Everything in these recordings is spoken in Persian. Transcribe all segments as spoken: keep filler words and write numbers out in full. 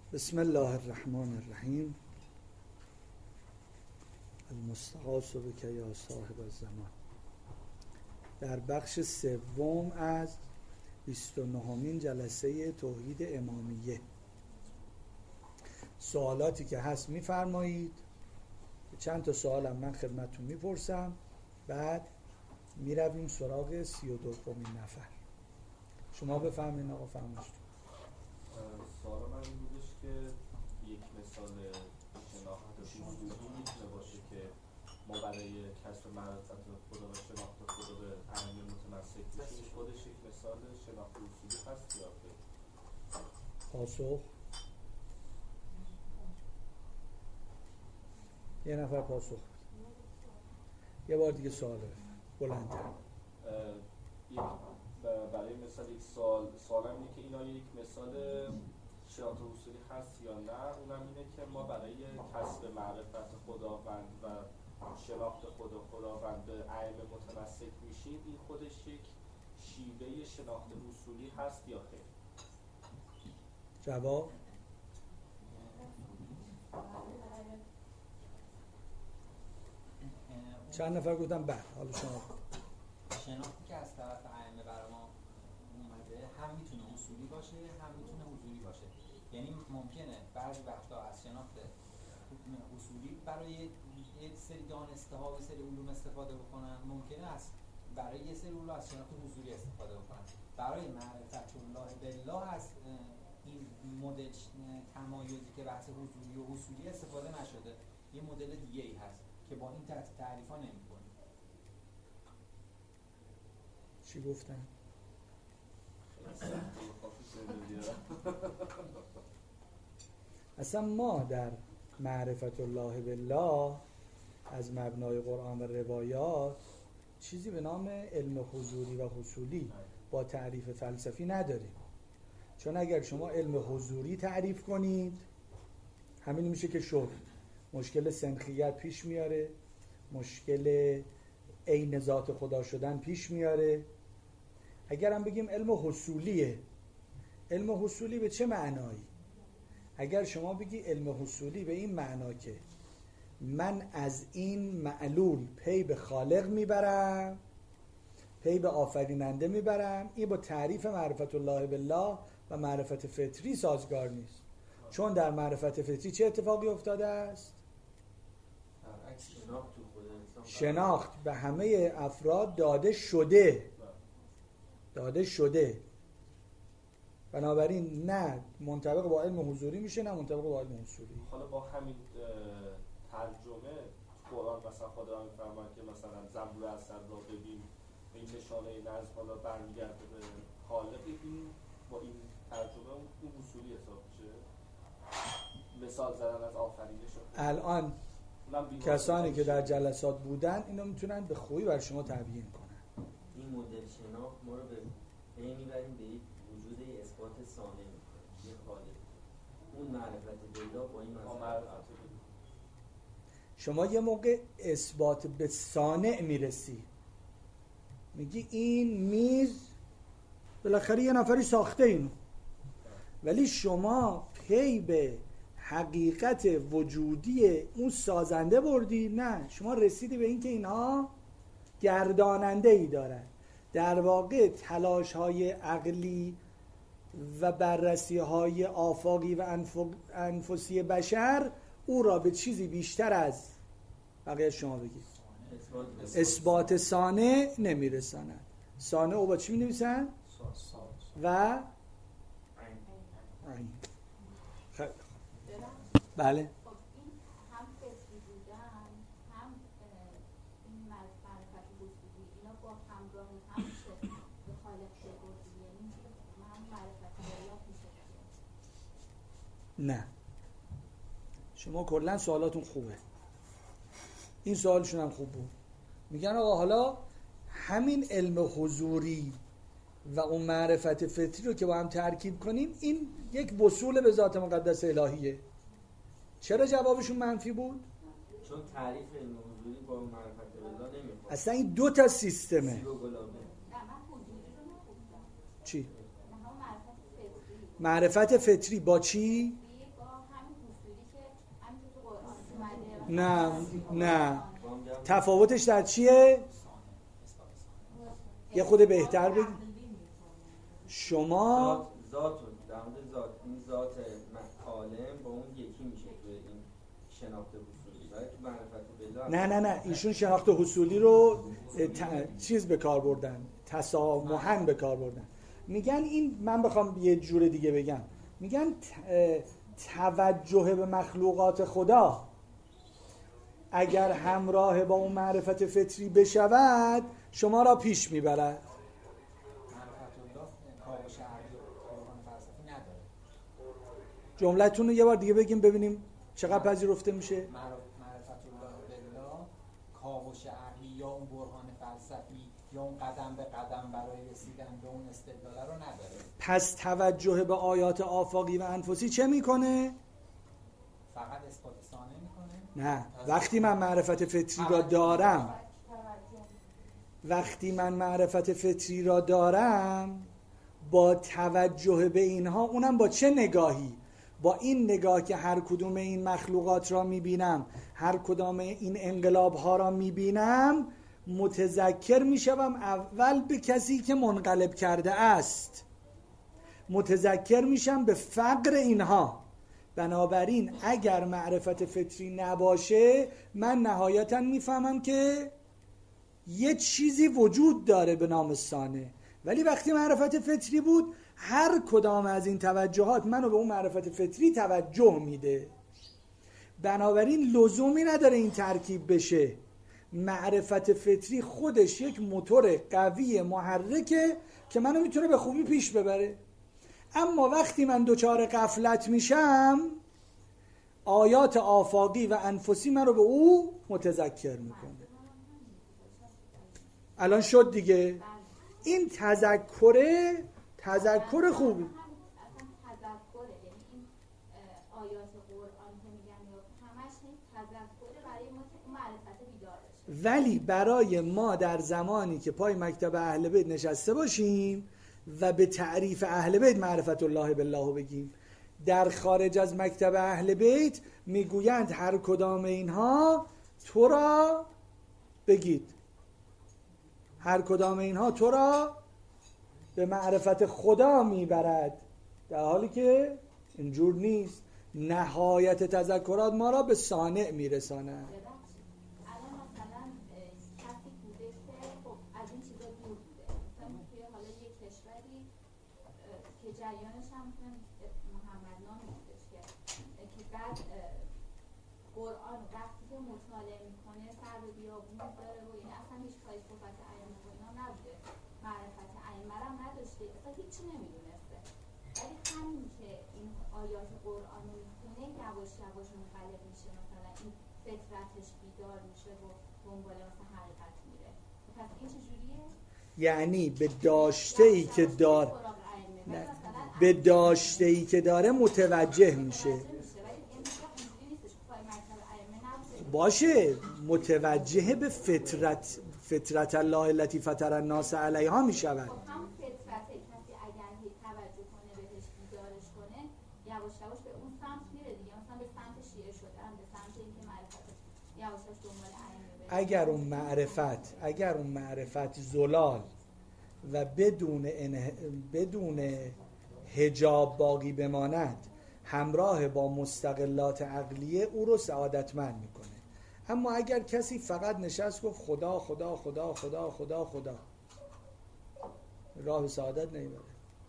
بسم الله الرحمن الرحیم. المستغاث بک یا صاحب الزمان. در بخش سوم از بیست و نهمین جلسه توحید امامیه سوالاتی که هست میفرمایید. چند تا سوالم من خدمتتون میپرسم، بعد میرویم سراغ سی و دومین نفر. شما بفهمین آقا فرمایید. سوال من این بودش که یک مثال شناخت حضوری میتونه باشه که ما برای کسب معرفت خدا و شناخت خدا به ائمه متمسک بشیم، خودش یک مثال شناخت اصولی هست یا خیر؟ پاسخ؟ یه نفر پاسخ بده. یه بار دیگه سوال بفرم بلندتر. برای مثال یک سوال سوالم اینه که اینا یک مثال شناخت اصولی هست یا نه. اونم اینه که ما برای کسب معرفت خداوند و شناخت خدا خداوند به ائمه متمسک میشیم، این خودش یک شیوه شناخت اصولی هست یا خیر؟ جواب؟ چند نفر گفتم بله. حالا شما شناختی که از طرف ائمه برای ما اومده هم میتونه اصولی باشه هم میتونه حضوری باشه. یعنی ممکنه بعضی وقتا از شناخت اصولی برای یه سری دانسته ها و سری علوم استفاده بکنن، ممکنه از برای یه سری علوم از شناخت حضوری استفاده بکنن. برای معرفت الله بالله از این مدل تمایزی که بحث حضوری و اصولی استفاده نشده، یه مدل دیگه ای هست که با این تعریفا نمی‌کنه. چی گفتن؟ اصلا ما در معرفت الله بالله از مبنای قرآن و روایات چیزی به نام علم حضوری و حصولی با تعریف فلسفی نداریم. چون اگر شما علم حضوری تعریف کنید، همین میشه که شد مشکل سنخیت پیش میاره، مشکل عین ذات خدا شدن پیش میاره. اگر هم بگیم علم حصولیه، علم حصولی به چه معنایی؟ اگر شما بگی علم حصولی به این معنا که من از این معلول پی به خالق میبرم، پی به آفریننده میبرم، این با تعریف معرفت الله بالله و معرفت فطری سازگار نیست. چون در معرفت فطری چه اتفاقی افتاده است؟ شناخت به همه افراد داده شده داده شده بنابراین نه منطبق با علم حضوری میشه نه منطبق با علم اصولی. حالا با همین ترجمه قرآن مثلا خدا میفرماید که مثلا زنبور اثر را ببین، این نشانه نظم حالا برمیگرده به خالق، این با این ترجمه اون اصولی حساب میشه؟ مثال زدن از آفرینش. الان کسانی که در جلسات بودن اینو میتونن به خوبی بر شما تبیین کنن. این مدل شناخت ما رو به پی میبریم به یک وجود اثبات ثانه میکنه، یه خالق. اون معرفت بالله با این معرفت شما یه موقع اثبات به صانع میرسی، میگی این میز بالاخره یه نفری ساخته اینو، ولی شما پی به حقیقت وجودی اون سازنده بردی؟ نه، شما رسیدی به این که اینها گرداننده ای دارن. در واقع تلاش های عقلی و بررسی های آفاقی و انفسی بشر او را به چیزی بیشتر از بقیه شما بگید اثبات صانع نمیرسانند. صانع او با چی می نویسن؟ و عین. خیلی بله. خب این هم فطری بودن هم این معرفت حضوری، اینا با همراه هم شد به خالق شد، یعنی هم معرفت بالله میشه. نه، شما کلا سوالاتون خوبه، این سوالشون هم خوب بود. میگن آقا حالا همین علم حضوری و اون معرفت فطری رو که با هم ترکیب کنیم، این یک وصول به ذات مقدس الهیه. چرا جوابشون منفی بود؟ چون تعریف علم حضوری با معرفت بالله نمیخواد. اصلا این دو تا سیستمه. چی؟ معرفت فطری با چی؟ با نه نه تفاوتش در چیه؟ یه خود بهتر بگید. شما ذات در مورد ذات این ذات عالم با اون یکی میشه توی این شناخت حصولی، ولی تو معرفت بالله نه نه نه ایشون شناخت حصولی رو ت... چیز به کار بردن، تسامحاً به کار بردن. میگن این، من بخوام یه جور دیگه بگم، میگن توجه به مخلوقات خدا اگر همراه با اون معرفت فطری بشود شما را پیش میبرد. معرفت الله کاوش عقلی و قرآن فلسفی نداره. جملتون رو یه بار دیگه بگیم ببینیم چقدر پذیرفته میشه. معرفت الله بالله کاوش عقلی یا اون برهان فلسفی یا اون قدم به قدم برای رسیدن به اون استدلال رو نداره. پس توجه به آیات آفاقی و انفسی چه میکنه؟ فقط اثبات ثانه میکنه؟ نه، وقتی من معرفت فطری را دارم وقتی من معرفت فطری را دارم با توجه به اینها، اونم با چه نگاهی؟ با این نگاه که هر کدوم این مخلوقات را میبینم، هر کدام این انقلاب ها را میبینم، متذکر میشوم اول به کسی که منقلب کرده است، متذکر میشم به فقر اینها. بنابراین اگر معرفت فطری نباشه من نهایتا میفهمم که یه چیزی وجود داره به نام ثانه، ولی وقتی معرفت فطری بود هر کدام از این توجهات منو به اون معرفت فطری توجه میده. بنابراین لزومی نداره این ترکیب بشه. معرفت فطری خودش یک موتور قوی محرکه که منو میتونه به خوبی پیش ببره. اما وقتی من دچار غفلت میشم آیات آفاقی و انفسی من رو به او متذکر میکنه. الان شد دیگه. این تذکره تذکر خوبی. اصلا تذکره، یعنی این آیات قرآن که میگن همش این تذکره برای ما که معرفت بیدار بشه. ولی برای ما در زمانی که پای مکتب اهل بیت نشسته باشیم و به تعریف اهل بیت معرفت الله بالله بگیم، در خارج از مکتب اهل بیت میگویند هر کدام اینها تو را بگید، هر کدام اینها تو را به معرفت خدا میبرد، در حالی که اینجور نیست. نهایت تذکرات ما را به صانع میرساند. الان مثلا کسی بوده که خب از این چیزا دور بوده، مثلا توی حالا یک کشوری که جریانش هم محمد نام بودش که که بعد قرآن وقتی که مطالعه میکنه سر به بیابون داره و این اصلا هیچ کاری صحبت ائمه و اینا نبوده، معرفت ائمه هم نداشته، اصلا هیچی نمیدونسته، ولی همین که این آیات قرآن رو میخونه یواش یواش منقلب میشه، مثلا این فطرتش بیدار میشه و دنبال مثلا حقیقت میره. پس این چجوریه؟ یعنی به داشته ای که دار نه. به داشته ای که داره متوجه میشه. باشه، متوجه به فطرت فطرت الله التي فطر الناس علیها میشود. هم فطرت کسی اگر هی توجه کنه بهش بیدارش کنه یواش یواش به اون سمت میره دیگه، مثلا به سمت شیعه شدن، به سمت اینکه معرفت یواش یواش دنبال ائمه بره. اگر اون معرفت اگر اون معرفت زلال و بدون انه... بدون حجاب باقی بماند، همراه با مستقلات عقلیه او رو سعادتمند میکنه. اما اگر کسی فقط نشست گفت خدا خدا خدا خدا خدا خدا، راه سعادت نمیبره.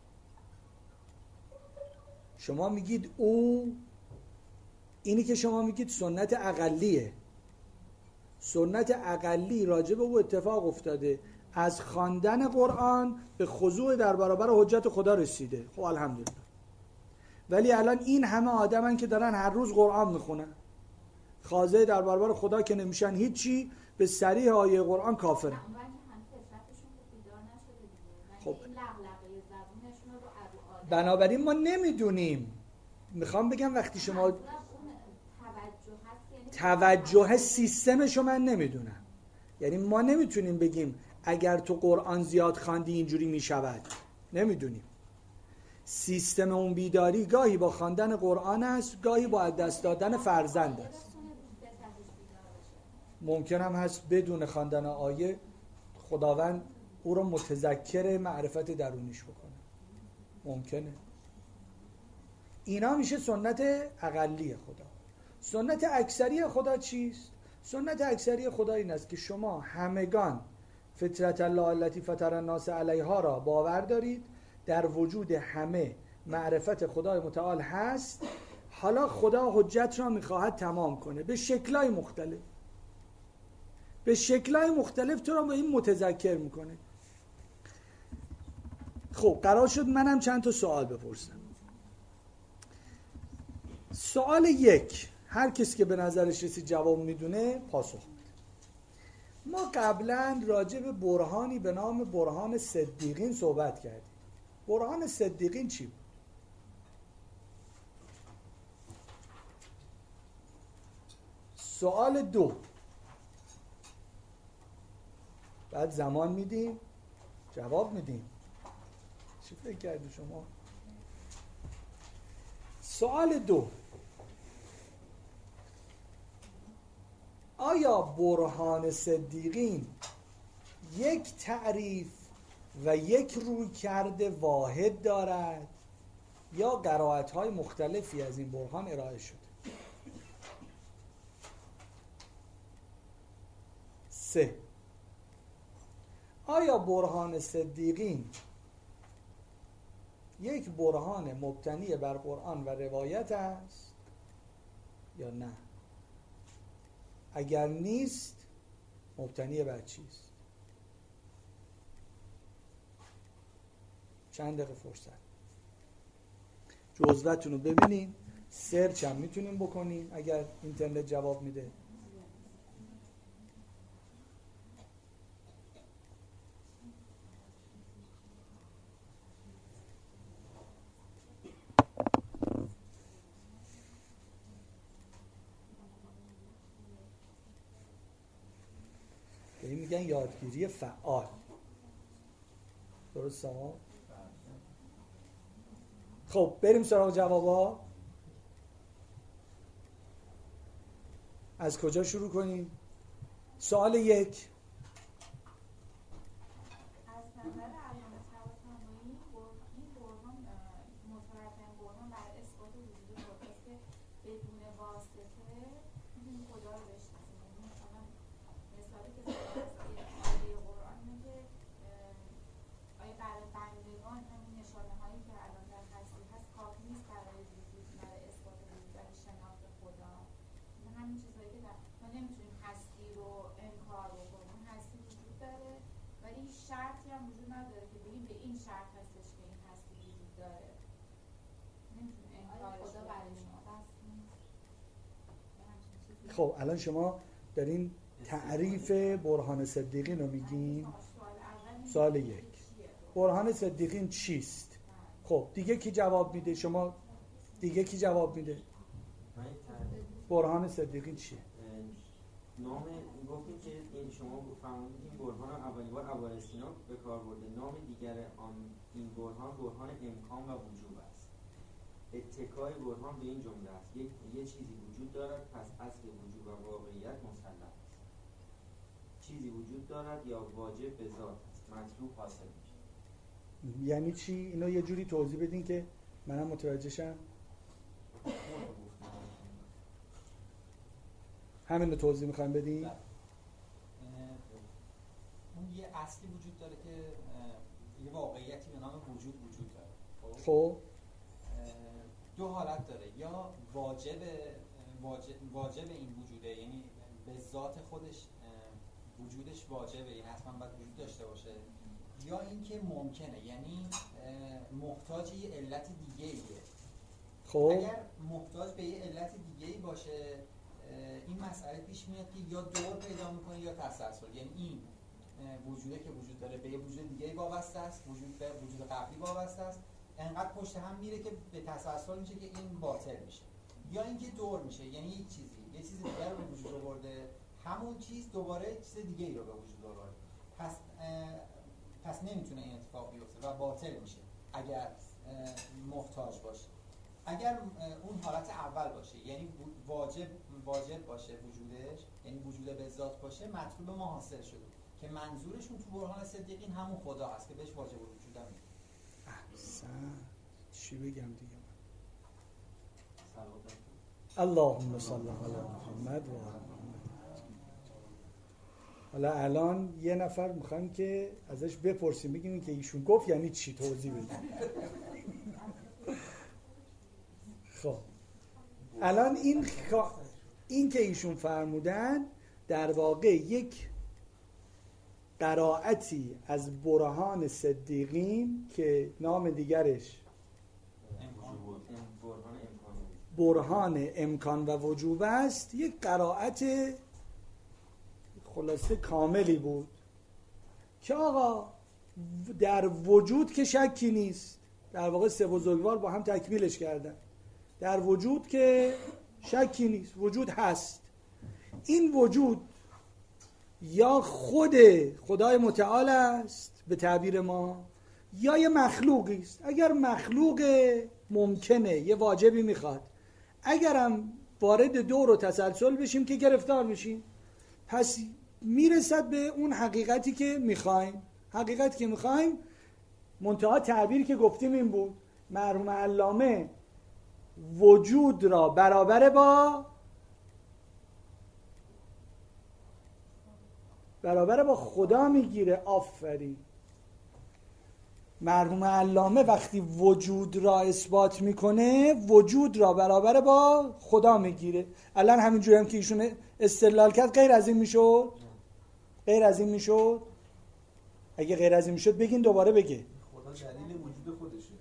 شما میگید او، اینی که شما میگید سنت اقلیه، سنت اقلی راجع به او اتفاق افتاده، از خواندن قرآن به خضوع در برابر حجت خدا رسیده. خب الحمدلله. ولی الان این همه آدمن که دارن هر روز قرآن میخونن، خاضع در برابر خدا که نمیشن هیچی، به صریح آیه قرآن کافرن. خب بنابراین ما نمیدونیم. میخوام بگم وقتی شما توجه سیستمشو من نمیدونم، یعنی ما نمیتونیم بگیم اگر تو قرآن زیاد خواندی اینجوری میشود، نمیدونیم. سیستم اون بیداری گاهی با خواندن قرآن است، گاهی با دست دادن فرزند است. ممکن هم هست بدون خواندن آیه خداوند او رو متذکر معرفت درونیش بکنه، ممکنه. اینا میشه سنت اقلی خدا. سنت اکثری خدا چیست؟ سنت اکثری خدا این است که شما همگان فطرت الله التي فطر الناس علیها را باور دارید، در وجود همه معرفت خدای متعال هست. حالا خدا حجت را میخواهد تمام کنه به شکل‌های مختلف، به شکل‌های مختلف تو را به این متذکر میکنه. خب قرار شد منم چند تا سوال بپرسم. سوال یک، هر کسی که به نظرش رسید جواب میدونه پاسخ بده. ما قبلا راجع به برهانی به نام برهان صدیقین صحبت کردیم. برهان صدیقین چی بود؟ سوال دو، بعد زمان میدیم جواب میدیم. چی فکر کردی شما؟ سوال دو، آیا برهان صدیقین یک تعریف و یک رویکرد واحد دارد یا قرائت‌های مختلفی از این برهان ارائه شده؟ سه، آیا برهان صدیقین یک برهان مبتنی بر قرآن و روایت است یا نه؟ اگر نیست مبتنی بر چیست؟ چند دقیقه فرصت، جزوتون رو ببینیم، سرچ هم میتونیم بکنیم اگر اینترنت جواب میده. میگن یادگیری فعال. درست ها؟ خب بریم سراغ جوابا. از کجا شروع کنیم؟ سوال یک، از نظر علامه طباطبایی این برهان مترجم برهان بر اثبات وجود خداست که بدون واسطه میتونیم خدا رو بشناسیم. مثلا مثالی که آیه قرآن میگه آیه برای بندگان همین نشانه هایی که الان در هستی هست کافی نیست برای وجود برای اثبات وجود برای شناخت خدا. همین چیزایی که ما نمیتونیم هستی رو انکار بکنیم. هستی وجود داره ولی شرطی هم وجود نداره که بگیم به این شرط هستش که این هستی وجود داره. نمیتونیم انکارش خدا برای شما بس نیست. خب الان شما دارین تعریف برهان صدیقین رو میگین. سوال یک، برهان صدیقین چیست؟ خب دیگه کی جواب میده؟ شما دیگه کی جواب میده؟ برهان صدیقین چیه؟ نام گفتیم که این شما فرمودید این برهان اولین بار ابوالسینا به کار برده. نام دیگر آن این برهان برهان امکان و وجوب است. اتکای برهان به این جمله است: یک یه چیزی وجود دارد پس اصل وجود و واقعیت مسلم است. چیزی وجود دارد یا واجب به ذات است، مطلوب حاصل میشه. یعنی چی؟ اینو یه جوری توضیح بدین که منم متوجه شم. همین رو توضیح میخوایم بدین؟ اون یه اصلی وجود داره که یه واقعیتی به نام وجود وجود داره. خب دو حالت داره: یا واجب واجب, واجب این وجوده، یعنی به ذات خودش وجودش واجبه، یعنی حتما باید وجود داشته باشه، یا اینکه ممکنه، یعنی محتاج یه علت دیگه ایه. خب اگر محتاج به یه علت دیگه ای باشه این مسئله پیش میاد که یا دور پیدا میکنه یا تسلسل، یعنی این وجوده که وجود داره به یه وجود دیگه وابسته است، وجود به وجود قبلی وابسته است، انقدر پشت هم میره که به تسلسل میشه که این باطل میشه. یا اینکه دور میشه، یعنی یک چیزی یه چیز دیگه رو به وجود آورده، همون چیز دوباره چیز دیگه ای رو به وجود آورده، پس پس نمیتونه این اتفاق بیفته و باطل میشه اگر محتاج باشه. اگر اون حالت اول باشه، یعنی واجب واجب باشه وجودش، یعنی وجود به ذات باشه، مطلوب ما حاصل شده که منظورشون تو برهان صدیقین همون خدا هست که بهش واجب الوجود هم میگه. احسن. چی بگم دیگه؟ سلام. اللهم صل علی محمد و آل محمد. حالا الان یه نفر میخوایم که ازش بپرسیم، بگیم این که ایشون گفت یعنی چی، توضیح بدیم. خب الان این خوا... این که ایشون فرمودن در واقع یک قرائتی از برهان صدیقین که نام دیگرش برهان امکان و وجوب است، یک قرائت خلاصه کاملی بود که آقا در وجود که شکی نیست، در واقع سه بزرگوار با هم تکمیلش کردن، در وجود که شکی نیست، وجود هست. این وجود یا خود خدای متعال است به تعبیر ما، یا یه مخلوقی است. اگر مخلوق ممکنه یه واجبی میخواد، اگرم وارد دور و تسلسل بشیم که گرفتار میشیم، پس میرسد به اون حقیقتی که میخوایم. حقیقتی که میخوایم منتها تعبیری که گفتیم این بود، مرحوم علامه وجود را برابر با برابر با خدا میگیره. آفرین. مرحوم علامه وقتی وجود را اثبات میکنه، وجود را برابر با خدا میگیره. الان همینجوری هم که ایشون استدلال کرد، غیر از این میشد؟ غیر از این میشد؟ اگه غیر از این میشد بگین دوباره بگه. خدا دلیل وجود خودشه.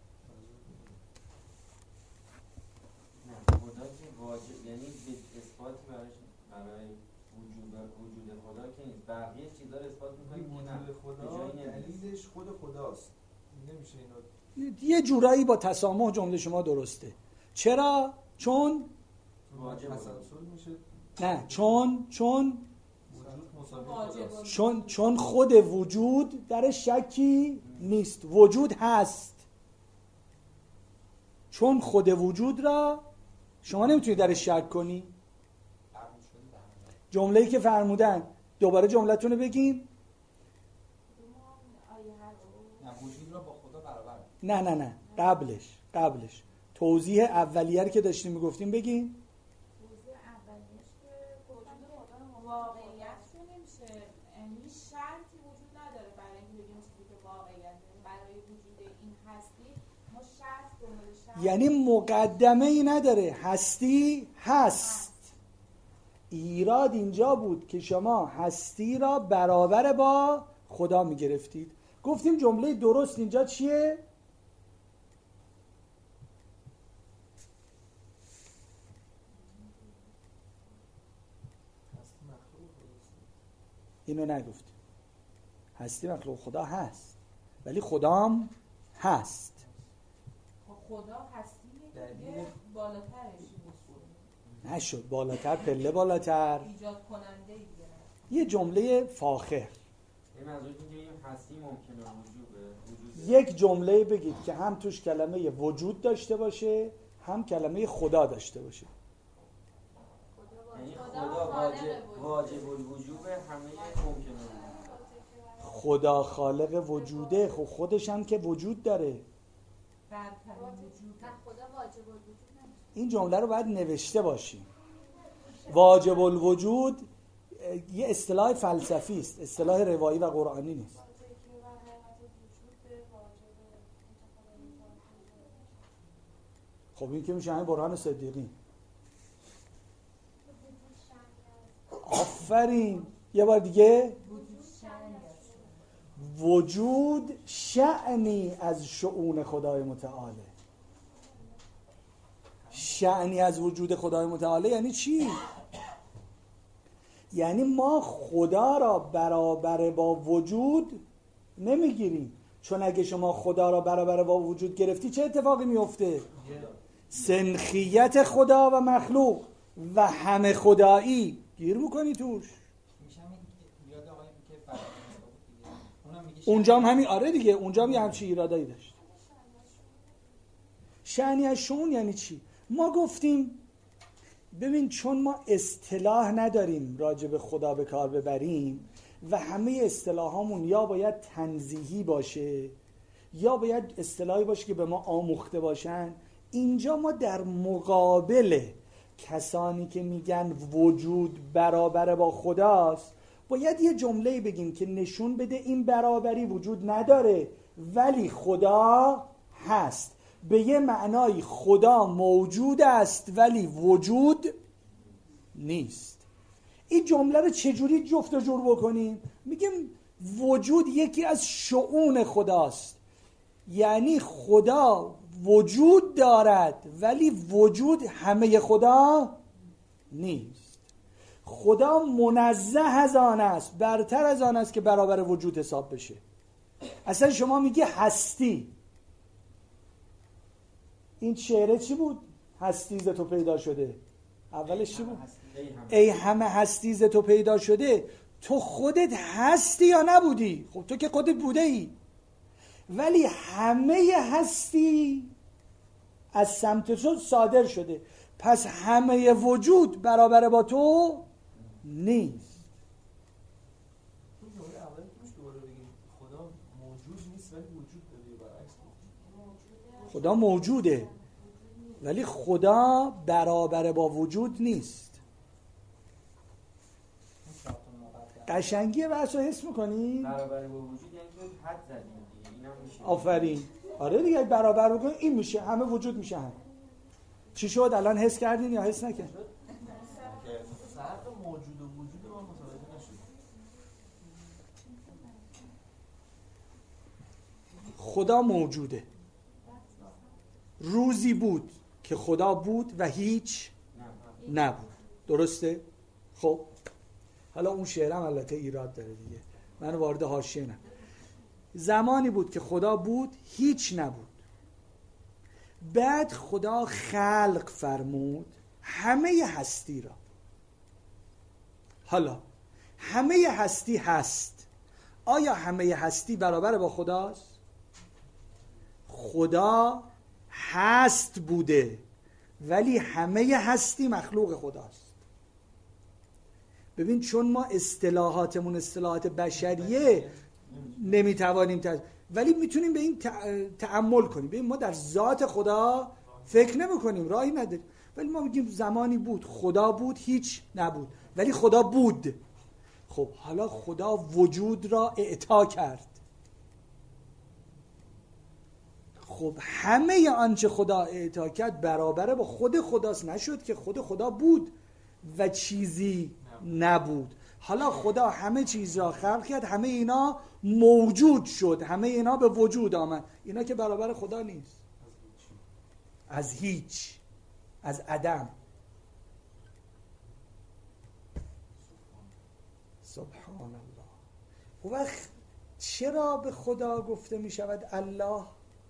نه خدا که واجب، یعنی به اثبات براش برای وجود وجود خدا که نیست، بقیه چیزا رو اثبات می‌کنیم که نه، وجود خدا دلیلش خود خداست. نمیشه اینو یه جورایی با تسامح جمله شما درسته. چرا؟ چون واجب تسلسل میشه. نه چون چون وجود مساوی خداست. چون چون خود وجود در شکی نیست، وجود هست. چون خود وجود را شما نمیتونی در شک کنی. جمله‌ای که فرمودن دوباره جمله‌تون رو بگین. نه وجود را با خدا برابر. نه نه نه قبلش قبلش توضیح اولیه‌ای که داشتیم میگفتیم بگین. توضیح اولیش که وجود خدا واقعیت رو نمیشه، یعنی شرطی وجود نداره برای اینکه بگیم چیزی که واقعیت داره. برای وجود این هستی ما شرط دنبال شرط، یعنی مقدمه ای نداره، هستی هست. ایراد اینجا بود که شما هستی را برابر با خدا میگرفتید. گفتیم جمله درست اینجا چیه؟ اینو نگفتیم. هستی مخلوق خدا هست، ولی خدام هست. خدا هستیه که بالاترش نشد بالاتر، پله بالاتر، ایجاد کننده ای. یه جمله فاخر. این منظورتون که این هستی ممکنه وجوده، وجود یک جمله بگید که هم توش کلمه وجود داشته باشه، هم کلمه خدا داشته باشه. یعنی خدا واجب واجب الوجوب، همه ممکنه. خدا خالق وجوده، خب خودش هم که وجود داره. برترین وجود. نه خدا واجب الوجود نمیشه. این جمله رو باید نوشته باشیم. واجب الوجود یه اصطلاح فلسفی است، اصطلاح روایی و قرآنی نیست. خب این که میشه همین برهان صدیقین. آفرین. یه بار دیگه. وجود شأنی از شؤون خدای متعاله. شأنی از وجود خدای متعاله یعنی چی؟ یعنی ما خدا را برابر با وجود نمیگیریم، چون اگه شما خدا را برابر با وجود گرفتی چه اتفاقی میفته؟ سنخیت خدا و مخلوق و همه خدایی گیر میکنی توش. اونجا هم همین، آره دیگه اونجا هم یه همچین ایرادایی داشت. شأنی از شؤون یعنی چی؟ ما گفتیم ببین چون ما اصطلاح نداریم راجع به خدا به کار ببریم و همه اصطلاحامون یا باید تنزیهی باشه یا باید اصطلاحی باشه که به ما آموخته باشن، اینجا ما در مقابل کسانی که میگن وجود برابر با خداست باید یه جمله بگیم که نشون بده این برابری وجود نداره ولی خدا هست. به یه معنای خدا موجود است ولی وجود نیست. این جمله رو چجوری جفت و جور بکنیم؟ میگیم وجود یکی از شؤون خداست، یعنی خدا وجود دارد ولی وجود همه خدا نیست. خدا منزه از آن است، برتر از آن است که برابر وجود حساب بشه. اصلا شما میگی هستی، این شعره چی بود؟ هستی ز تو پیدا شده. اولش چی بود؟ ای همه هستی ز تو پیدا شده. تو خودت هستی یا نبودی؟ خب تو که خودت بوده ای، ولی همه هستی از سمت تو صادر شده، پس همه وجود برابر با تو نیست. این جمله اولی توش دوباره بگیم خدا موجود نیست ولی وجود داره، برعکس خدا موجوده ولی خدا برابر با وجود نیست. قشنگی بحث رو حس میکنی؟ برابر با وجود یعنی که حد زدیم دیگه، اینم میشه. آفرین. آره دیگه برابر بکنی این میشه، همه وجود میشه هم. چی شد الان حس کردین یا حس نکردین؟ فرق موجود و وجود ما متوجه نشد. خدا موجوده. روزی بود که خدا بود و هیچ نبود. درسته؟ خب حالا اون شعرم البته ایراد داره دیگه، من وارد حاشیه نم. زمانی بود که خدا بود هیچ نبود، بعد خدا خلق فرمود همه هستی را. حالا همه هستی هست، آیا همه هستی برابر با خداست؟ خدا هست بوده ولی همه هستی مخلوق خداست. ببین چون ما اصطلاحاتمون اصطلاحات بشریه نمیتوانیم تز... ولی میتونیم به این تأمل کنیم. ببین ما در ذات خدا فکر نمی کنیم، راهی نداریم، ولی ما میگیم زمانی بود خدا بود هیچ نبود ولی خدا بود. خب حالا خدا وجود را اعطا کرد. خب همه آنچه خدا اعطا کرد برابر با خود خداست. نشد که خود خدا بود و چیزی نبود. حالا خدا همه چیز را خلق کرد، همه اینا موجود شد، همه اینا به وجود آمد. اینا که برابر خدا نیست. از هیچ، از عدم. سبحان الله. و وقت چرا به خدا گفته می شود الله؟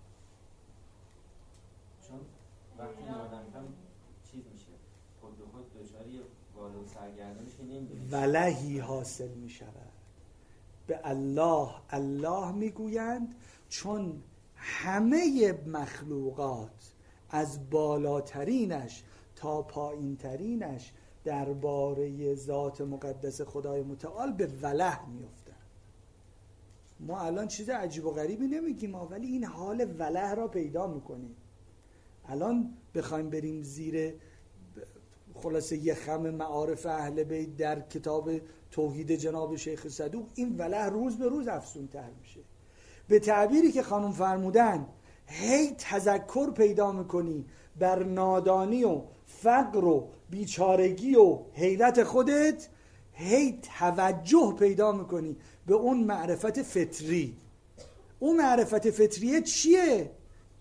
چون وقتی این آدم هم چیز میشه خود به خود دچاری والو سرگردانش که نمیدونه ولهی حاصل می شود. به الله الله میگویند چون همه مخلوقات از بالاترینش تا پایینترینش درباره ذات مقدس خدای متعال به وله میافتند. ما الان چیز عجیب و غریبی نمیگیم ولی این حال وله را پیدا میکنیم. الان بخوایم بریم زیر خلاصه یه خم معارف اهل بیت در کتاب توحید جناب شیخ صدوق، این وله روز به روز افزونتر میشه. به تعبیری که خانم فرمودن هی تذکر پیدا میکنی بر نادانی و فقر و بیچارگی و حیرت خودت، هی توجه پیدا میکنی به اون معرفت فطری. اون معرفت فطریه چیه؟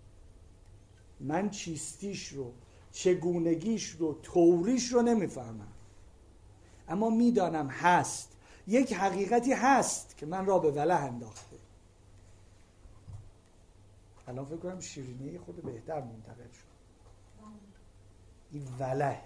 من چیستیش رو، چگونگیش رو، طوریش رو نمیفهمم، اما میدانم هست. یک حقیقتی هست که من را به وله انداخته. الان فکر کنم شیرینی خود بهتر منتقل شد. این ولهه.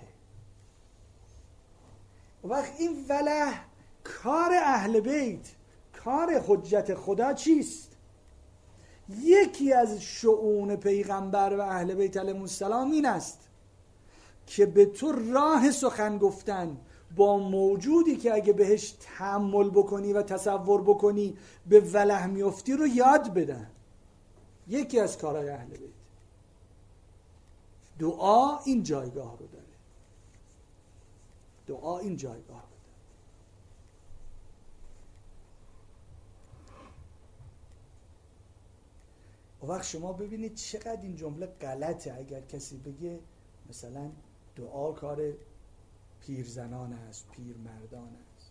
وقت این وله کار اهل بیت، کار حجت خدا چیست؟ یکی از شؤون پیغمبر و اهل بیت علیهم السلام این است که به تو راه سخن گفتن با موجودی که اگه بهش تأمل بکنی و تصور بکنی به وله میفتی رو یاد بدن. یکی از کارهای اهل بیت. دعا این جایگاه رو داره. دعا این جایگاه رو داره. و وقت شما ببینید چقدر این جمله غلطه. اگر کسی بگه مثلا دعا کار پیرزنان است، پیرمردان است.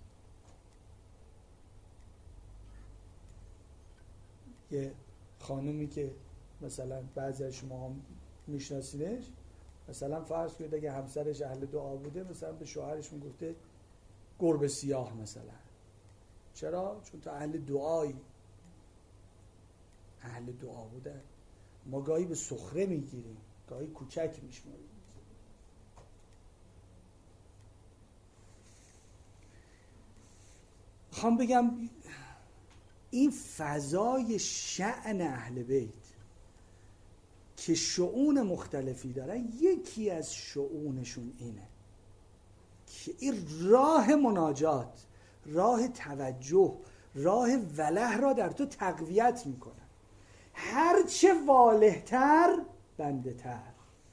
یه خانومی که مثلا بعضی از شما هم میشناسینش، مثلا فرض کنید اگه همسرش اهل دعا بوده، مثلا به شوهرش میگفته گربه سیاه مثلا. چرا؟ چون تو اهل دعایی، اهل دعا بوده. ما گاهی به سخره میگیریم، گاهی کوچک میشماریم. خواهم بگم این فضای شأن اهل بیت که شؤون مختلفی دارن، یکی از شؤونشون اینه که این راه مناجات، راه توجه، راه وله را در تو تقویت میکنن. هرچه واله‌تر بنده تر،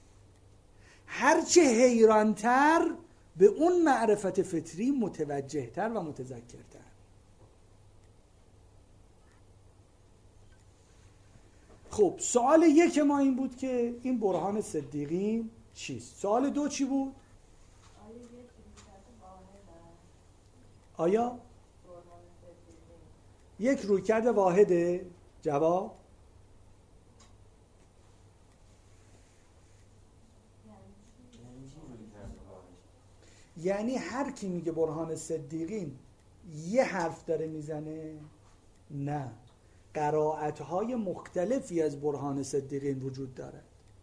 هرچه حیرانتر به اون معرفت فطری متوجهتر و متذکرتر. خب سوال یک ما این بود که این برهان صدیقین چیست؟ سوال دو چی بود؟ آیا یک رویکرد واحده؟ جواب یعنی هر کی میگه برهان صدیقین یه حرف داره میزنه؟ نه، قرائت‌های مختلفی از برهان صدیقین وجود دارد.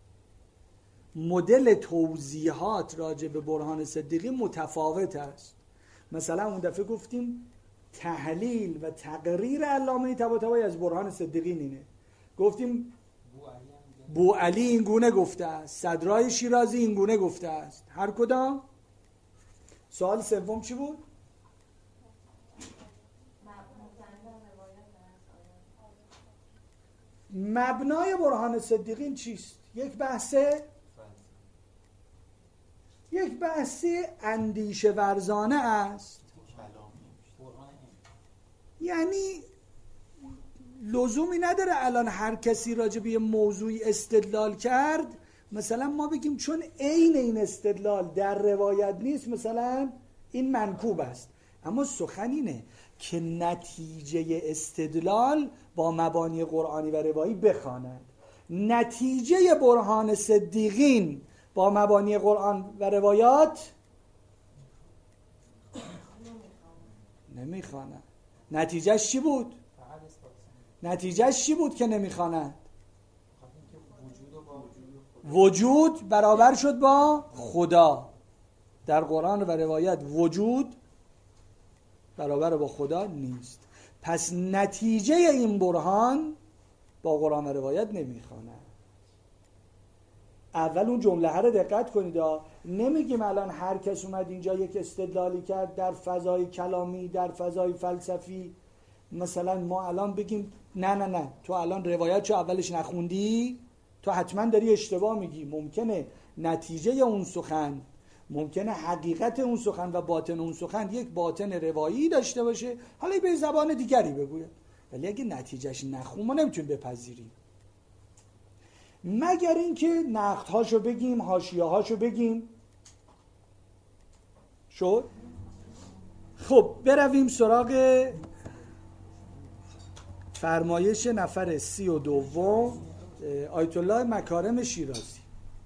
مدل توضیحات راجع به برهان صدیقین متفاوت است. مثلا اون دفعه گفتیم تحلیل و تقریر علامه طباطبایی از برهان صدیقین اینه. گفتیم بو علی این گونه گفته است، صدرای شیرازی این گونه گفته است. هر کدام؟ سوال سوم چی بود؟ مبنای برهان صدیقین چیست؟ یک بحثه یک بحثی اندیشه ورزانه است. یعنی لزومی نداره الان هر کسی راجع به یه موضوعی استدلال کرد مثلا ما بگیم چون عین این استدلال در روایت نیست مثلا این منکوب است. اما سخن اینه که نتیجه استدلال با مبانی قرآنی و روایی بخواند. نتیجه برهان صدیقین با مبانی قرآن و روایات نمیخواند. نتیجهش چی بود؟ نتیجهش چی بود که نمیخواند؟ وجود برابر شد با خدا. در قرآن و روایت وجود برابر با خدا نیست. پس نتیجه این برهان با قرآن و روایت نمیخواند. اول اون جمله ها رو دقت کنید. نمیگیم الان هر کس اومد اینجا یک استدلالی کرد در فضای کلامی، در فضای فلسفی، مثلا ما الان بگیم نه نه نه تو الان روایت چو اولش نخوندی تو حتما داری اشتباه میگی. ممکنه نتیجه اون سخن، ممکنه حقیقت اون سخن و باطن اون سخن یک باطن روایی داشته باشه، حالا به زبان دیگری بگوید، ولی اگه نتیجهش نخون ما نمیتونیم بپذیریم، مگر اینکه نقدهاشو بگیم، حاشیه‌هاشو بگیم. شد؟ خب برویم سراغ فرمایش نفر سی و دوم آیت الله مکارم شیرازی.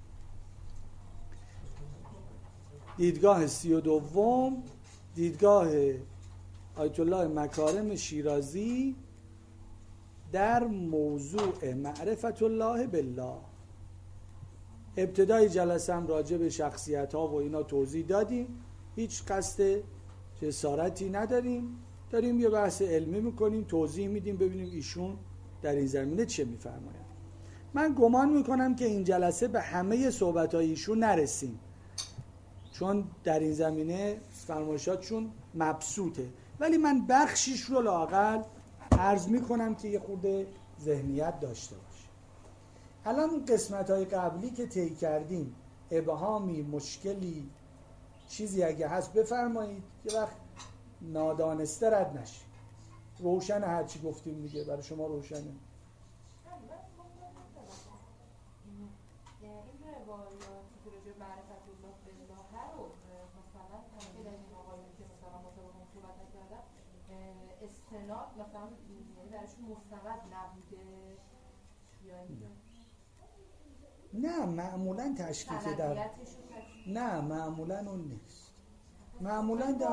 دیدگاه سی و دوم، دیدگاه آیت الله مکارم شیرازی در موضوع معرفت الله بالله. ابتدای جلسه هم راجع به شخصیت ها و اینا توضیح دادیم، هیچ قصد جسارتی نداریم، داریم یه بحث علمی میکنیم، توضیح میدیم ببینیم ایشون در این زمینه چه میفرمایند. من گمان میکنم که این جلسه به همه صحبت‌های ایشون نرسیم، چون در این زمینه فرمایشاتشون مبسوطه، ولی من بخشیش رو لااقل عرض میکنم که یه خورده ذهنیت داشته باشه. الان قسمت‌های قبلی که طی کردیم، ابهامی، مشکلی، چیزی اگه هست بفرمایید، یه وقت نادانسته رد نشید. روشن هرچی گفتیم دیگه، برای شما روشنه. این روایاتی که راجع به معرفت الله بالله رو مثلا خیلی از این آقایون که مثلا مطابق اون صحبت نکردن استناد مثلا یعنی برایشون مستند نبوده یا نه معمولا تشکیک در نه معمولا اون نیست. معمولا در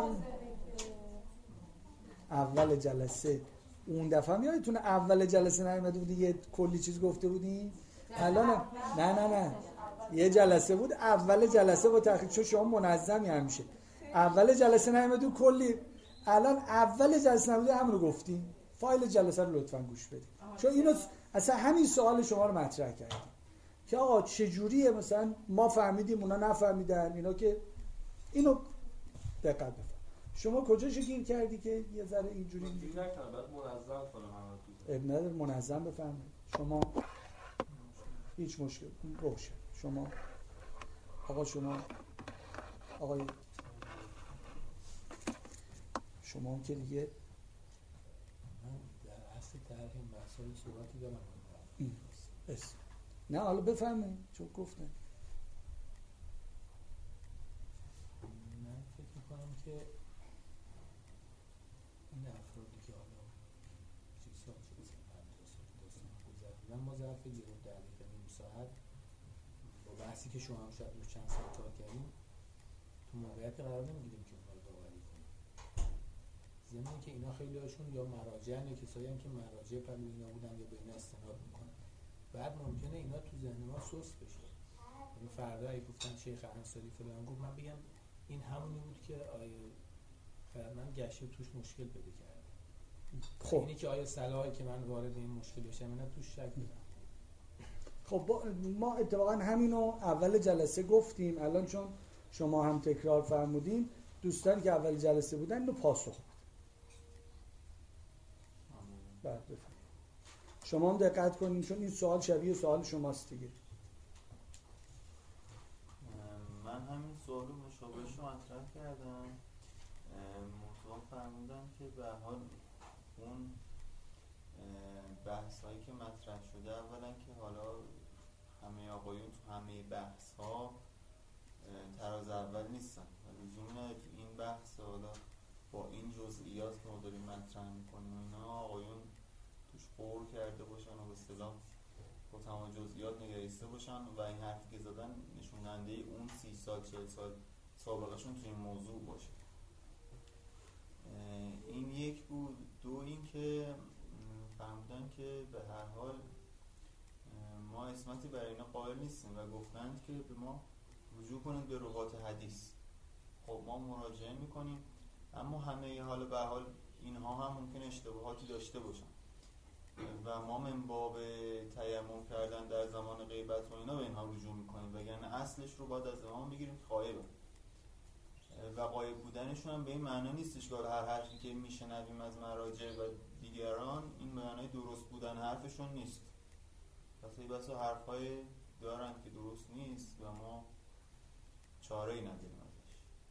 اول جلسه اون دفعه یادتونه اول جلسه نیومده بودی یه کلی چیز گفته بودی؟ الان نه نه نه یه جلسه بود اول جلسه با تحقیق، چون شما منظمی همیشه اول جلسه نیومده کلی، الان اول جلسه نبوده همون رو گفتی. فایل جلسه رو لطفاً گوش بدید، چون اینو اصلا همین سوال شما رو مطرح کردیم که آقا چجوریه مثلا ما فهمیدیم اونا نفهمیدن، اینا که اینو دقت بفرمایید. شما کجاشو گیر کردی که یه ذره اینجوری گیر نکنم، بعد منظم کنم همه تو. اب نداره منظم بفرمایید. شما هیچ مشکل روشن. شما آقا شما آقای شما هم که دیگه من در اصل طرح این مسائل صحبتی دارم بس نه حالا بفرمایید چون گفتن. من فکر میکنم که این افرادی که حالا سی سال شده پنجاه سال داستان گذروندن، ما ظرف یه دقیقه نیم ساعت با بحثی که شما هم شاید روش چند ساعت کار کردیم تو موقعیت قرار نمیگیریم که اونا رو داوری کنیم. ضمن که اینا خیلی هاشون یا مراجعن یا کسایی هم که مراجع قبل اینا بودن یا به اینا استناد میکنن، بعد ممکنه اینا تو ذهن ما سست بشه. یعنی فردا اگه گفتن شیخ انصاری فلان گفت، من بگم این همونی بود که آیه من گشته توش مشکل پیدا کردم. خب اینی که آیا صلاحی که من وارد این مشکل بشم اینا توش شک دارم. خب ما اتفاقا همینو اول جلسه گفتیم، الان چون شما هم تکرار فرمودین دوستانی که اول جلسه بودن اینو پاسخ بدن. بعد بفرمایید. شما هم دقت کنین چون این سوال شبیه سوال شماست دیگه. من همین سوالو مشابهش رو مطرح کردم، موضوع فرمودم که به حال اون بحث هایی که مطرح شده، اولا که حالا همه آقایون تو همه بحث ها تراز اول نیستن و لزومی نداره تو این بحث حالا با این جزئیات که ما داریم مطرح میکنیم و اینا آقایون توش غور کرده باشن و به اصطلاح با تمام جزئیات نگریسته باشن و این حرفی که زدن نشوننده اون سی سال چهل سال سابقهشون تو این موضوع باشه. این یک بود. دو این که فهمیدن که به هر حال ما اسمتی برای اینا قائل نیستیم و گفتند که به ما رجوع کنید به روات حدیث. خب ما مراجعه میکنیم، اما همه حالا به حال اینها هم ممکن اشتباهاتی داشته باشن و ما من باب تیمم کردن در زمان غیبت و اینا به اینها رجوع میکنیم، وگرنه اصلش رو باید از امام بگیریم که غایبه و غایب بودنشون هم به این معنی نیستش که هر حرفی که میشنویم از مراجع و دیگران این معنی درست بودن حرفشون نیست. پس این بسا حرفای دارن که درست نیست و ما چاره ای نداریم ازش.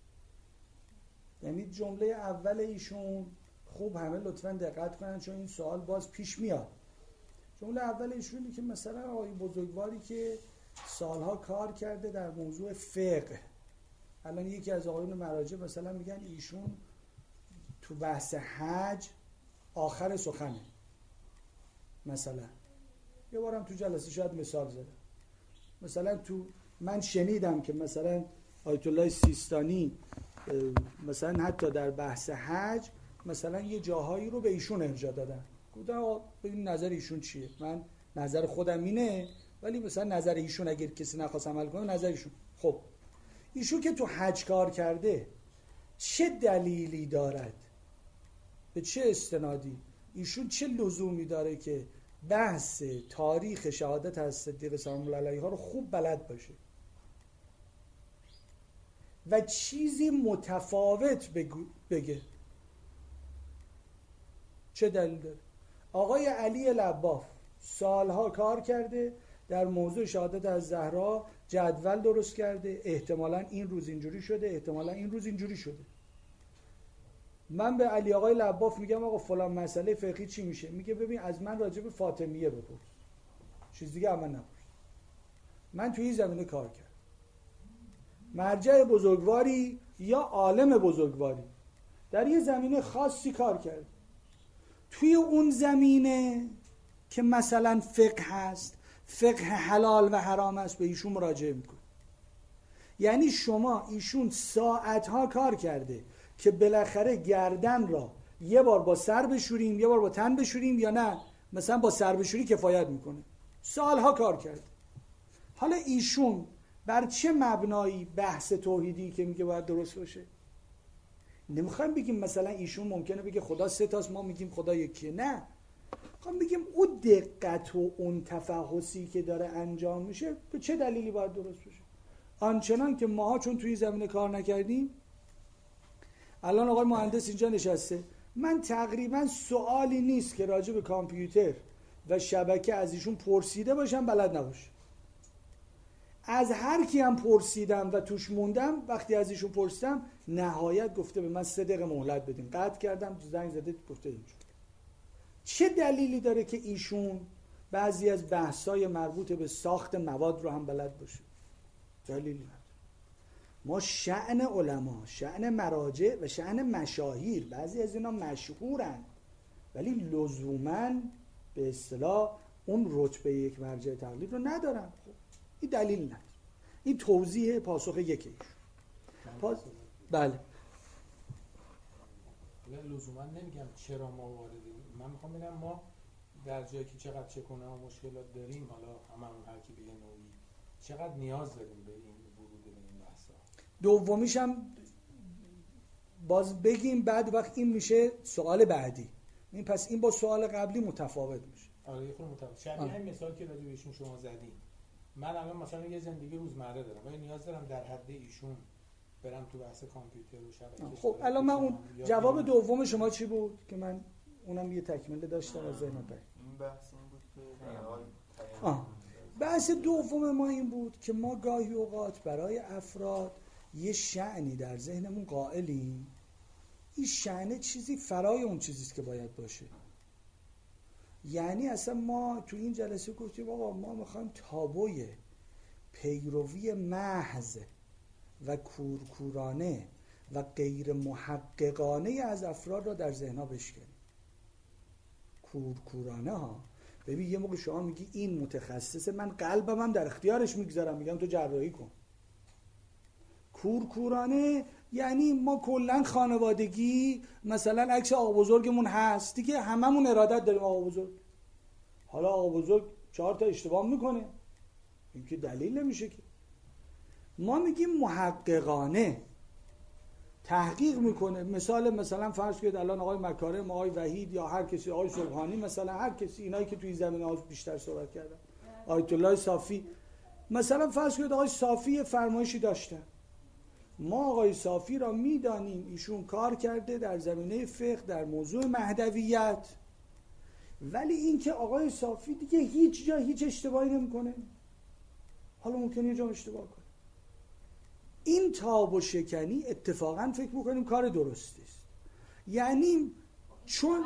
یعنی جمله اول ایشون خوب همه لطفاً دقت کنن چون این سوال باز پیش میاد. جمله اول ایشونی که مثلا آقای بزرگواری که سالها کار کرده در موضوع فقه، الان یکی از آقایون مراجع مثلا میگن ایشون تو بحث حج آخر سخنه. مثلا یه بارم تو جلسه شاید مثال زدم، مثلا تو من شنیدم که مثلا آیت الله سیستانی مثلا حتی در بحث حج مثلا یه جاهایی رو به ایشون ارجاع دادن. گفتم ببین نظر ایشون چیه؟ من نظر خودم اینه، ولی مثلا نظر ایشون اگر کسی نخواست عمل کنه نظر ایشون. خب ایشون که تو حج کار کرده چه دلیلی دارد؟ به چه استنادی؟ ایشون چه لزومی داره که بحث تاریخ شهادت از صدیق سلام الله علیه ها رو خوب بلد باشه و چیزی متفاوت بگه. چه دلیل داره؟ آقای علی لباف سالها کار کرده در موضوع شهادت از زهرا، جدول درست کرده، احتمالاً این روز اینجوری شده، احتمالاً این روز اینجوری شده. من به علی آقای لباف میگم آقا فلان مسئله فقهی چی میشه؟ میگه ببین از من راجع به فاطمیه بپرس، چیز دیگه از من نپرس. من توی این زمینه کار کردم. مرجع بزرگواری یا عالم بزرگواری در یه زمینه خاصی کار کرد، توی اون زمینه که مثلا فقه هست، فقه حلال و حرام است، به ایشون مراجعه میکنه. یعنی شما ایشون ساعتها کار کرده که بالاخره گردن را یه بار با سر بشوریم، یه بار با تن بشوریم، یا نه مثلا با سر بشوری کفایت میکنه. سالها کار کرده. حالا ایشون بر چه مبنایی بحث توحیدی که میگه باید درست باشه؟ نمیخوایم بگیم مثلا ایشون ممکنه بگه خدا سه تاست، ما میگیم خدا یکیه. نه، میخوایم بگیم اون دقت و اون تفحصی که داره انجام میشه به چه دلیلی باید درست باشه. آنچنان که ماها چون توی زمینه کار نکردیم، الان آقای مهندس اینجا نشسته، من تقریبا سوالی نیست که راجع به کامپیوتر و شبکه از ایشون پرسیده باشم بلد نباشه. از هر کی هم پرسیدم و توش موندم، وقتی از ایشون پرسیدم نهایت گفته به من سه دقیقه مهلت بدین. قطع کردم، زنگ زده گفته اینجور. چه دلیلی داره که ایشون بعضی از بحث‌های مربوط به ساخت مواد رو هم بلد باشه؟ دلیلی نداره. ما شأن علما، شأن مراجع و شأن مشاهیر، بعضی از اینا مشهورن ولی لزوماً به اصطلاح اون رتبه یک مرجع تقلید رو ندارن. خب این دلیل نداره. این توضیح پاسخ یکیش. پاس... بله. لزوما نمیگم چرا ما واردیم، من میخوام بگم ما در جایی که چقدر چکونه و مشکلات داریم، حالا هممون هر کی به یه نوعی چقدر نیاز داریم به این ورود به این بحثا. دومیش هم باز بگیم، بعد وقت این میشه سوال بعدی. این پس این با سوال قبلی متفاوت میشه. آره یه خورده متفاوت. شبیه این مثال که راجع بهشون شما زدین. من الان مثلا یه زندگی روزمره دارم ولی نیاز دارم در حد ایشون برم تو بحث کامپیوتر و شبکه. خب الان من اون جواب دوم شما چی بود که من اونم یه تکمله داشتم از ذهنم پرید. این بحث این بود که آه. بحث دوم ما این بود که ما گاهی اوقات برای افراد یه شأنی در ذهنمون قائلیم، این شأن چیزی فرای اون چیزیست که باید باشه. یعنی اصلا ما تو این جلسه گفتیم آقا ما میخوایم تابوی پیروی محض و کورکورانه و غیر محققانه از افراد را در ذهنها بشکنیم. کورکورانه ها، ببین یه موقع شما میگی این متخصصه، من قلبم هم در اختیارش میگذارم، میگم تو جراحی کن. کورکورانه یعنی ما کلن خانوادگی مثلا عکس آقا بزرگمون هست دیگه، هممون ارادت داریم آقا بزرگ. حالا آقا بزرگ چهار تا اشتباه میکنه، این که دلیل نمیشه که. ما میگیم محققانه تحقیق میکنه. مثال مثلا فرض کنید الان آقای مکارم، آقای وحید یا هر کسی، آقای سبحانی مثلا، هر کسی اینایی که توی زمینه ها بیشتر صحبت کردن، آیت الله صافی مثلا فرض کنید آقای صافی فرمایشی داشتن، ما آقای صافی را میدانیم ایشون کار کرده در زمینه فقه در موضوع مهدویت، ولی این که آقای صافی دیگه هیچ جا هیچ اشتباهی نمیکنه. حالا ممکنه یه جا اشتباه کنه. این تاب و شکنی اتفاقا فکر میکنیم کار درستی است. یعنی چون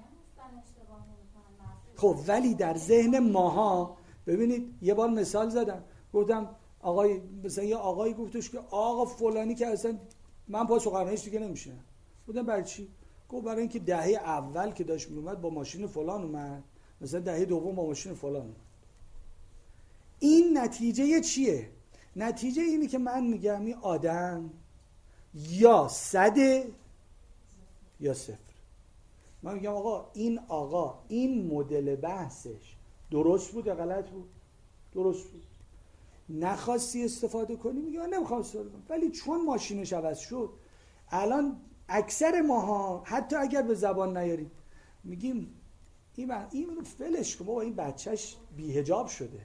خب ولی در ذهن ماها، ببینید یه بار مثال زدم، گفتم آقای مثلا یه آقایی گفتش که آقا فلانی که اصلا من پا سخنرانیش دیگه نمیشه. گفتم برای چی؟ گفت برای اینکه دهه اول که داشت میومد با ماشین فلان اومد، مثلا دهه دوم با ماشین فلان اومد. این نتیجه چیه؟ نتیجه اینه که من میگم این آدم یا صده یا صفر. من میگم آقا این آقا این مدل بحثش درست بود یا غلط بود؟ درست بود. نخواستی استفاده کنی؟ میگم من نمیخوام استفاده کنم. ولی چون ماشینش عوض شد، الان اکثر ماها حتی اگر به زبان نیاریم میگیم این این فلش که بابا این بچهش بی‌حجاب شده.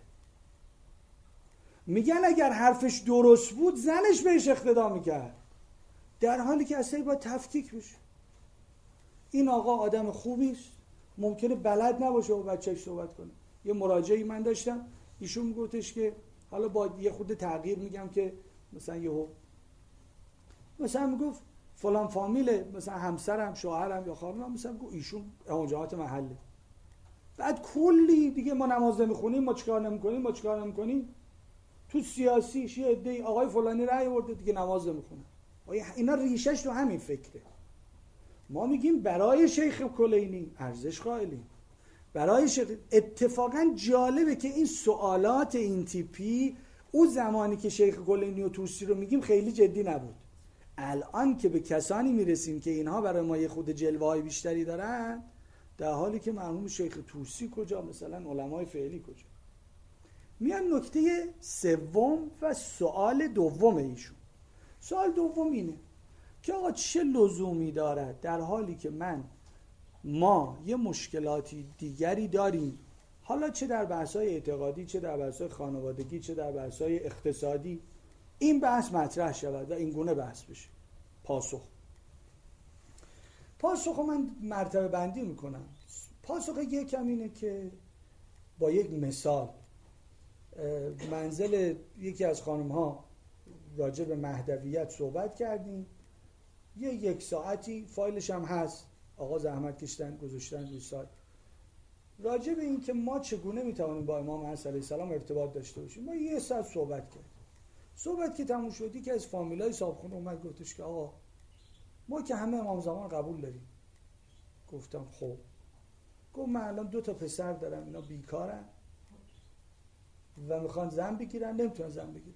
میگن اگر حرفش درست بود زنش بهش اقتدا میکرد، در حالی که اصلا باید تفکیک بشه. این آقا آدم خوبی است، ممکنه بلد نباشه با بچهش صحبت کنه. یه مراجعی من داشتم، ایشون میگفتش که حالا با یه خود تغییر میگم که مثلا یهو مثلا میگفت فلان فامیله، مثلا همسرم، شوهرم یا خانمم، مثلا میگفت ایشون اونجاهات محله. بعد کلی دیگه ما نماز نمیخونیم، ما چیکار نمیکنیم، ما چیکار نمیکنیم. تو سیاسیش یه عده‌ای آقای فلانی رأی آورده دیگه نماز نمیخونه. اینا ریشش تو همین فکره. ما میگیم برای شیخ کلینی ارزش قائلیم. برای شیخ اتفاقا جالبه که این سوالات این تیپی اون زمانی که شیخ کلینی و توسی رو میگیم خیلی جدی نبود. الان که به کسانی میرسیم که اینها برای ما یه خود جلوه‌های بیشتری دارن، در حالی که مرحوم شیخ توسی کجا، مثلا علمای فعلی کجا. میان نکته سوم و سوال دوم ایشون. سوال دوم اینه که آقا چه لزومی دارد در حالی که من ما یه مشکلاتی دیگری داریم، حالا چه در بحث‌های اعتقادی، چه در بحث‌های خانوادگی، چه در بحث‌های اقتصادی، این بحث مطرح شود و این گونه بحث بشه. پاسخ پاسخ من مرتبه بندی میکنم. پاسخ یکم اینه که با یک مثال، منزل یکی از خانم‌ها راجع به مهدویت صحبت کردیم، یه یک ساعتی فایلش هم هست، آقا زحمت کشتن گذاشتن روی سایت، راجع به این که ما چگونه میتوانیم با امام حسن علیه السلام ارتباط داشته باشیم. ما یه ساعت صحبت کردیم. صحبت که تموم شدی که از فامیلای صاحبخونه اومد گفتش که آقا ما که همه امام زمان قبول داریم. گفتم خب. گفت من الان دو تا پسر دارم، اینا بیکارن و میخوان زن بگیرن، نمیتونن زن بگیرن.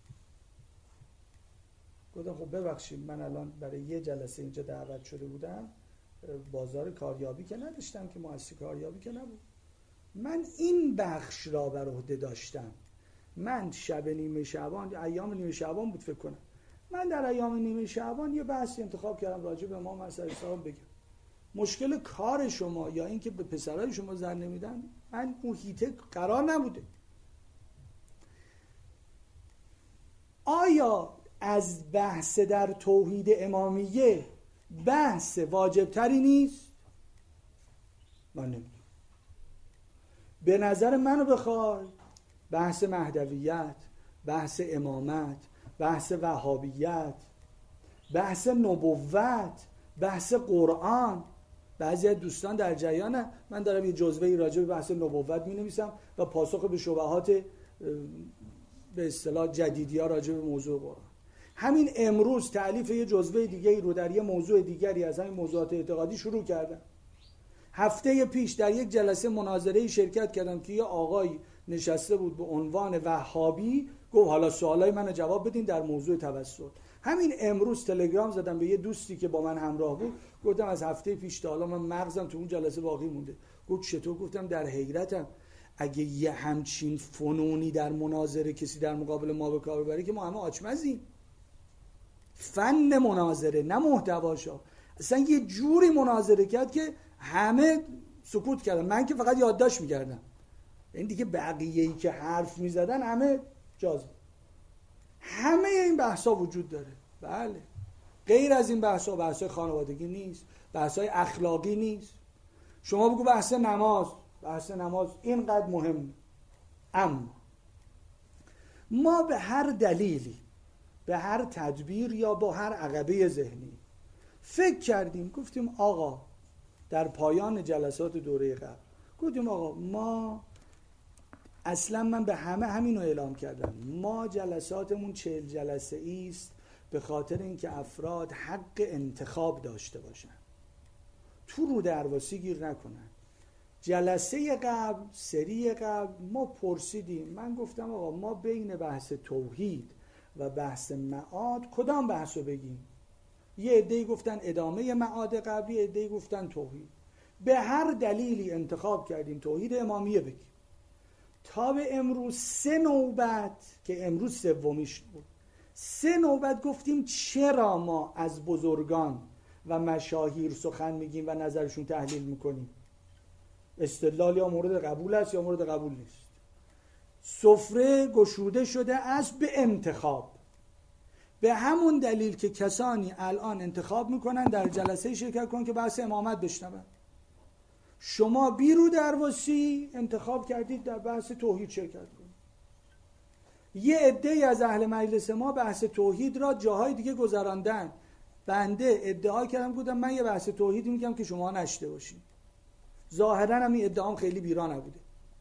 گفتم خب ببخشید من الان برای یه جلسه اینجا دعوت شده بودم، بازار کاریابی که نداشتم، که مؤسسه کاریابی که نبود، من این بخش را بر عهده داشتم. من شب نیمه شعبان، ایام نیمه شعبان بود فکر کنم، من در ایام نیمه شعبان یه بحثی انتخاب کردم راجع به امام حسن علیه السلام بگم. مشکل کار شما یا اینکه به پسرای شما زن نمیدن، من اون هیته قرار نبوده. آیا از بحث در توحید امامیه بحث واجب تری نیست؟ من نمیدونم. به نظر منو بخوای بحث مهدویت، بحث امامت، بحث وهابیت، بحث نبوت، بحث قرآن، بعضی از دوستان در جریان، من دارم یه جزوه‌ای راجع به بحث نبوت می‌نویسم و پاسخ به شبهات به اصطلاح جدیدی‌ها راجع به موضوع قرآن. همین امروز تألیف یه جزوه دیگه‌ای رو در یه موضوع دیگری از همین موضوعات اعتقادی شروع کردم. هفته پیش در یک جلسه مناظره‌ای شرکت کردم که یه آقایی نشسته بود به عنوان وهابی، گفت حالا سوالای منو جواب بدین در موضوع توسل. همین امروز تلگرام زدم به یه دوستی که با من همراه بود، گفتم از هفته پیش تا حالا من مغزم تو اون جلسه باقی مونده. گفت چطور؟ گفتم در حیرتم اگه یه همچین فنونی در مناظره کسی در مقابل ما به کار ببره که ما همه آچمزیم. فن مناظره نه محتواشا، اصلا یه جوری مناظره کرد که همه سکوت کردن، من که فقط یادداشت می‌کردم. این دیگه بقیه‌ای که حرف می‌زدن همه جاز. همه این بحثا وجود داره. بله. غیر از این بحثا بحثای خانوادگی نیست، بحثای اخلاقی نیست. شما بگو بحث نماز، بحث نماز اینقدر مهم. اما ما به هر دلیلی، به هر تدبیر یا با هر عقبه ذهنی فکر کردیم، گفتیم آقا در پایان جلسات دوره قبل گفتیم آقا ما اصلا من به همه همینو اعلام کردم، ما جلساتمون چهل جلسه ایست به خاطر اینکه افراد حق انتخاب داشته باشن، تو رو درواسی گیر نکنن. جلسه قبل، سری قبل ما پرسیدیم، من گفتم آقا ما بین بحث توحید و بحث معاد کدام بحثو بگیم؟ یه عده‌ای گفتن ادامه معاد قبلی، یه عده‌ای گفتن توحید. به هر دلیلی انتخاب کردیم توحید امامیه بگیم. تا به امروز سه نوبت که امروز سومیش بود، سه نوبت گفتیم چرا ما از بزرگان و مشاهیر سخن میگیم و نظرشون تحلیل میکنیم. استدلال یا مورد قبول است یا مورد قبول نیست. سفره گشوده شده است به انتخاب، به همون دلیل که کسانی الان انتخاب میکنن در جلسه شرکت کنن که بحث امامت بشنون. شما بیرو درواسی انتخاب کردید در بحث توحید شرکت کنید. یه عده‌ای از اهل مجلس ما بحث توحید را جاهای دیگه گذراندن. بنده ادعا کردم بودم من یه بحث توحید میگم که شما نشته باشین. ظاهرا هم این ادعام خیلی بیرا نبوده.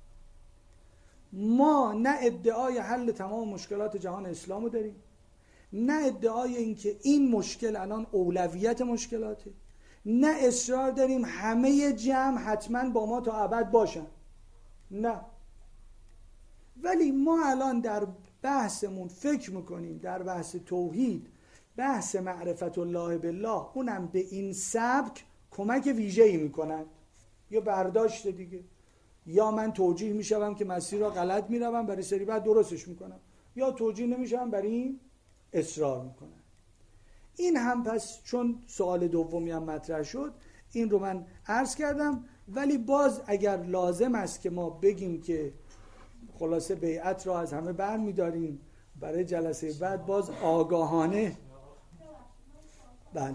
ما نه ادعای حل تمام مشکلات جهان اسلامو داریم، نه ادعای این که این مشکل الان اولویت مشکلاته، نه اصرار داریم همه جمع حتما با ما تا ابد باشن. نه. ولی ما الان در بحثمون فکر میکنیم در بحث توحید، بحث معرفت الله بالله، اونم به این سبک کمک ویژه‌ای میکنن. یا برداشت دیگه، یا من توجیه میشم که مسیر را غلط میروم برای سری بعد درستش میکنم، یا توجیه نمیشم برای این اصرار میکنم. این هم پس چون سوال دومی هم مطرح شد این رو من عرض کردم. ولی باز اگر لازم است که ما بگیم که خلاصه بیعت را از همه بر میداریم برای جلسه بعد، باز آگاهانه. بله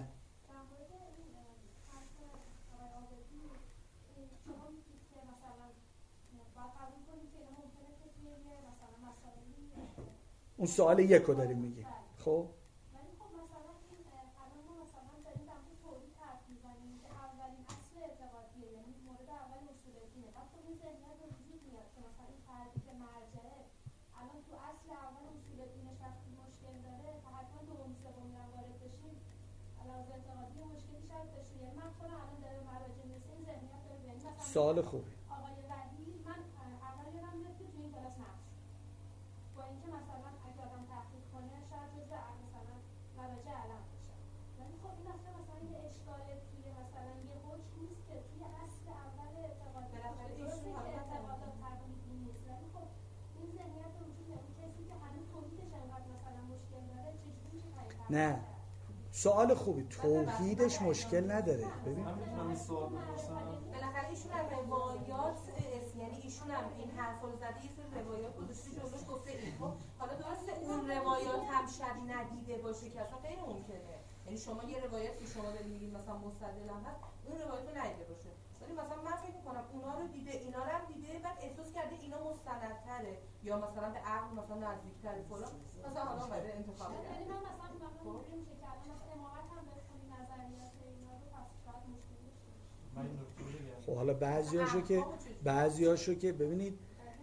اون سوال یک رو داریم میگیم. خب ولی خب مثلا این الان ما مثلا داریم در مورد توحید حرف میزنیم که اولین اصل اعتقادیه، یعنی مورد اول اصول دینه. بعد خب این ذهنیت به وجود میاد که مثلا این فردی که مرجعه الان تو اصل اول اصول دینش وقتی مشکل داره تا حتما دوم سومی هم وارد بشیم علاوه اعتقادی مشکلی شاید داشته. یعنی من خودم الان داره مراجع میرسه این ذهنیت داره. یعنی مثلا سوال خوبی. آقای وحی من اول یادم میاد که تو این کلاس نقش با اینکه مثلا اگه آدم تحقیق کنه شاید جزء مثلا مراجع علم باشه. ولی خب این اصلا مثلا یه اشکال توی مثلا یه حکم نیست که توی اصل اول اعتقاد بالاخره درسته که اعتقادات تقلیدی نیست. ولی خب این ذهنیت وجود داره. کسی که هنوز توحیدش انقدر مثلا مشکل داره چجوری میشه طریق نه سوال خوبی. توحیدش مشکل نداره. ببین من میتونم این سوال بپرسم؟ بالاخره ایشون از روایات، یعنی ایشون هم این حرفا رو زده، یه سری روایات گذاشته جلوش گفته این. خب حالا درسته اون روایات هم شبیه ندیده باشه که اصلا غیر ممکنه. یعنی شما یه روایت که شما دارید میگید مثلا مستدلم هست، اون روایت رو ندیده باشه. ولی مثلا من فکر می‌کنم اونا رو دیده، اینا رو هم دیده، بعد احساس کرده اینا مستندتره یا مثلا به عقل مثلا نزدیک‌تره فلان، مثلا حالا اومده انتخاب کرده. یعنی من مثلا واقعا اینجوری میشه که الان مثلا امامت هم بخونی نظریات اینا رو پس شاید مشکل داشته باشه. من این نکته رو بگم. خب حالا بعضیاشو که بعضیاشو که ببینید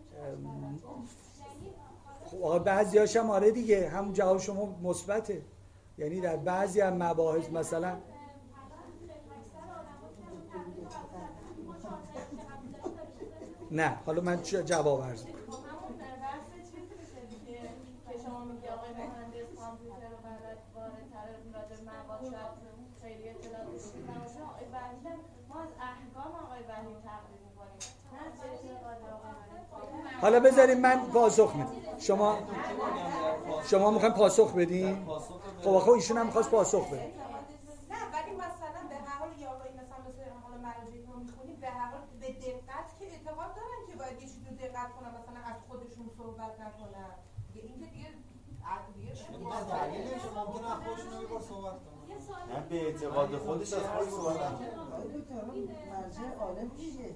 خب آقا بعضیاش هم آره دیگه، هم جواب شما مثبته. یعنی در بعضی از مباحث مثلا نه حالا من جواب عرض می‌کنم. همون بحث چیزی میشه دیگه که شما میگی آقای مهندس کامپیوتر رو بلد واردتر راجع مواد شاید خیلی اطلاعات داشته باشه. آقای وحید ما از احکام آقای وحید تقلید می‌کنیم، نه از اعتقاد آقای وحید. حالا بذارید من پاسخ میدم. شما شما میخواین پاسخ بدین؟ خب آخه ایشون هم می‌خواست پاسخ بده. نه ولی مثلا به هر حال یا آقای مثلا مثلا حالا مراجعی رو می‌خونیم به هر حال به دقت که اعتقاد دارن که باید یه چیزی رو دقت کنن، مثلا از خودشون صحبت نکنن. دیگه این که دیگه دلیلش ممکنه از خودشون یه بار صحبت کنن. نه به اعتقاد خودش از خودش صحبت نکنه. مرجع عالم کیه؟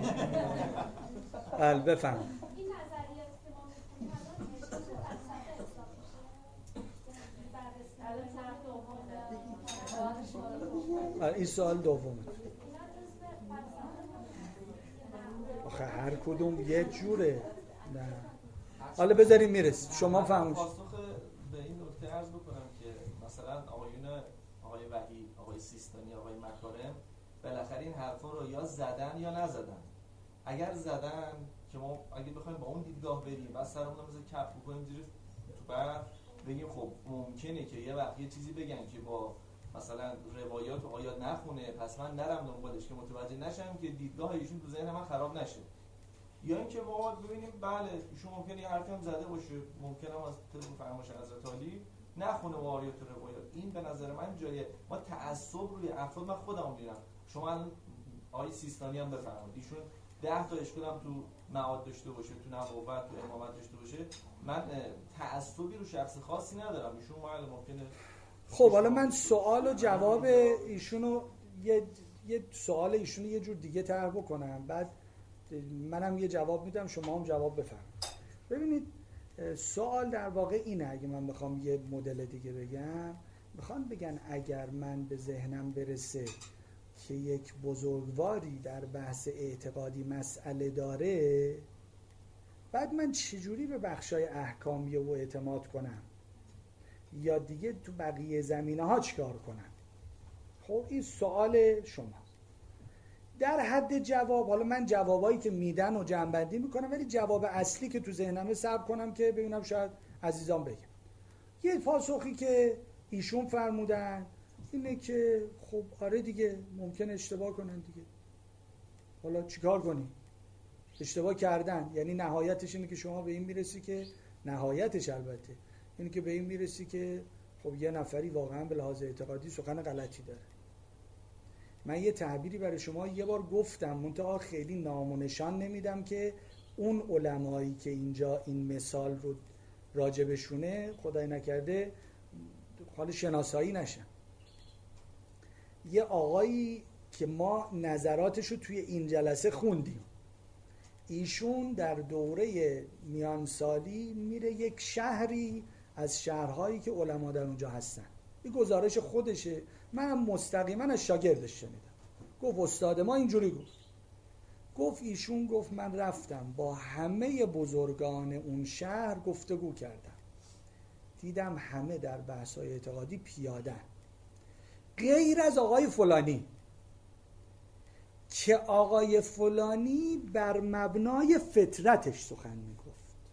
بله بفهم. این نظریاتی که ما می‌خونیم الان میشه فلسفه حساب میشه. این سوال دومه. آخه هر کدوم یه جوره. نه حالا بذاریم میرسید. شما فهمید. پاسخ به این نکته عرض بکنم که مثلا آقایون آقای وحید، آقای سیستانی، آقای مکارم بالاخره این حرفا رو یا زدن یا نزدن. اگر زدن که ما اگه بخوایم با اون دیدگاه بریم و سرمون رو مثلا کف بکنیم زیر تو برف بگیم خب ممکنه که یه وقت یه چیزی بگن که با مثلا روایات و آیات نخونه، پس من نرم دنبالش که متوجه نشم که دیدگاه ایشون تو ذهن من خراب نشه. یا اینکه واقعا ببینیم بله ایشون ممکنه یه حرفی هم زده باشه، ممکنه هم از طریق فرمایش حضرت علی نخونه با آیات و روایات. این به نظر من جای ما تعصب روی افراد، من خودم میرم. شما الان آقای سیستانی هم بفرمایید ایشون ده تا اشکال هم تو معاد داشته باشه، تو نبوت، تو امامت داشته باشه، من تعصبی رو شخص خاصی ندارم. ایشون معلم ممکنه. خب حالا من سوال و جواب ایشونو یه یه سوال ایشونو یه جور دیگه طرح بکنم، بعد منم یه جواب میدم، شما هم جواب بفرمایید. ببینید سوال در واقع اینه، اگه من بخوام یه مدل دیگه بگم، میخوان بگن اگر من به ذهنم برسه که یک بزرگواری در بحث اعتقادی مسئله داره، بعد من چجوری به بخشای احکامی و اعتماد کنم یا دیگه تو بقیه زمینه ها چیکار کنم؟ خب این سوال شما. در حد جواب، حالا من جوابایی که میدن و جمع‌بندی میکنم، ولی جواب اصلی که تو ذهنمه صبر کنم که ببینم شاید عزیزان بگم. یه پاسخی که ایشون فرمودن اینه که خب آره دیگه ممکن اشتباه کنن دیگه، حالا چیکار کنی؟ اشتباه کردن، یعنی نهایتش اینه که شما به این میرسی که نهایتش البته اینه که به این میرسی که خب یه نفری واقعا به لحاظ اعتقادی سخن غلطی داره. من یه تعبیری برای شما یه بار گفتم، منتها خیلی نام و نشان نمیدم که اون علمایی که اینجا این مثال رو راجبشونه خدای نکرده حال شناسایی نشن. یه آقایی که ما نظراتش رو توی این جلسه خوندیم، ایشون در دوره میانسالی میره یک شهری از شهرهایی که علما در اونجا هستن، این گزارش خودشه، منم مستقیما از شاگردش شنیدم، گفت استاد ما اینجوری گفت. گفت ایشون گفت من رفتم با همه بزرگان اون شهر گفتگو کردم، دیدم همه در بحث‌های اعتقادی پیادن غیر از آقای فلانی، که آقای فلانی بر مبنای فطرتش سخن میگفت.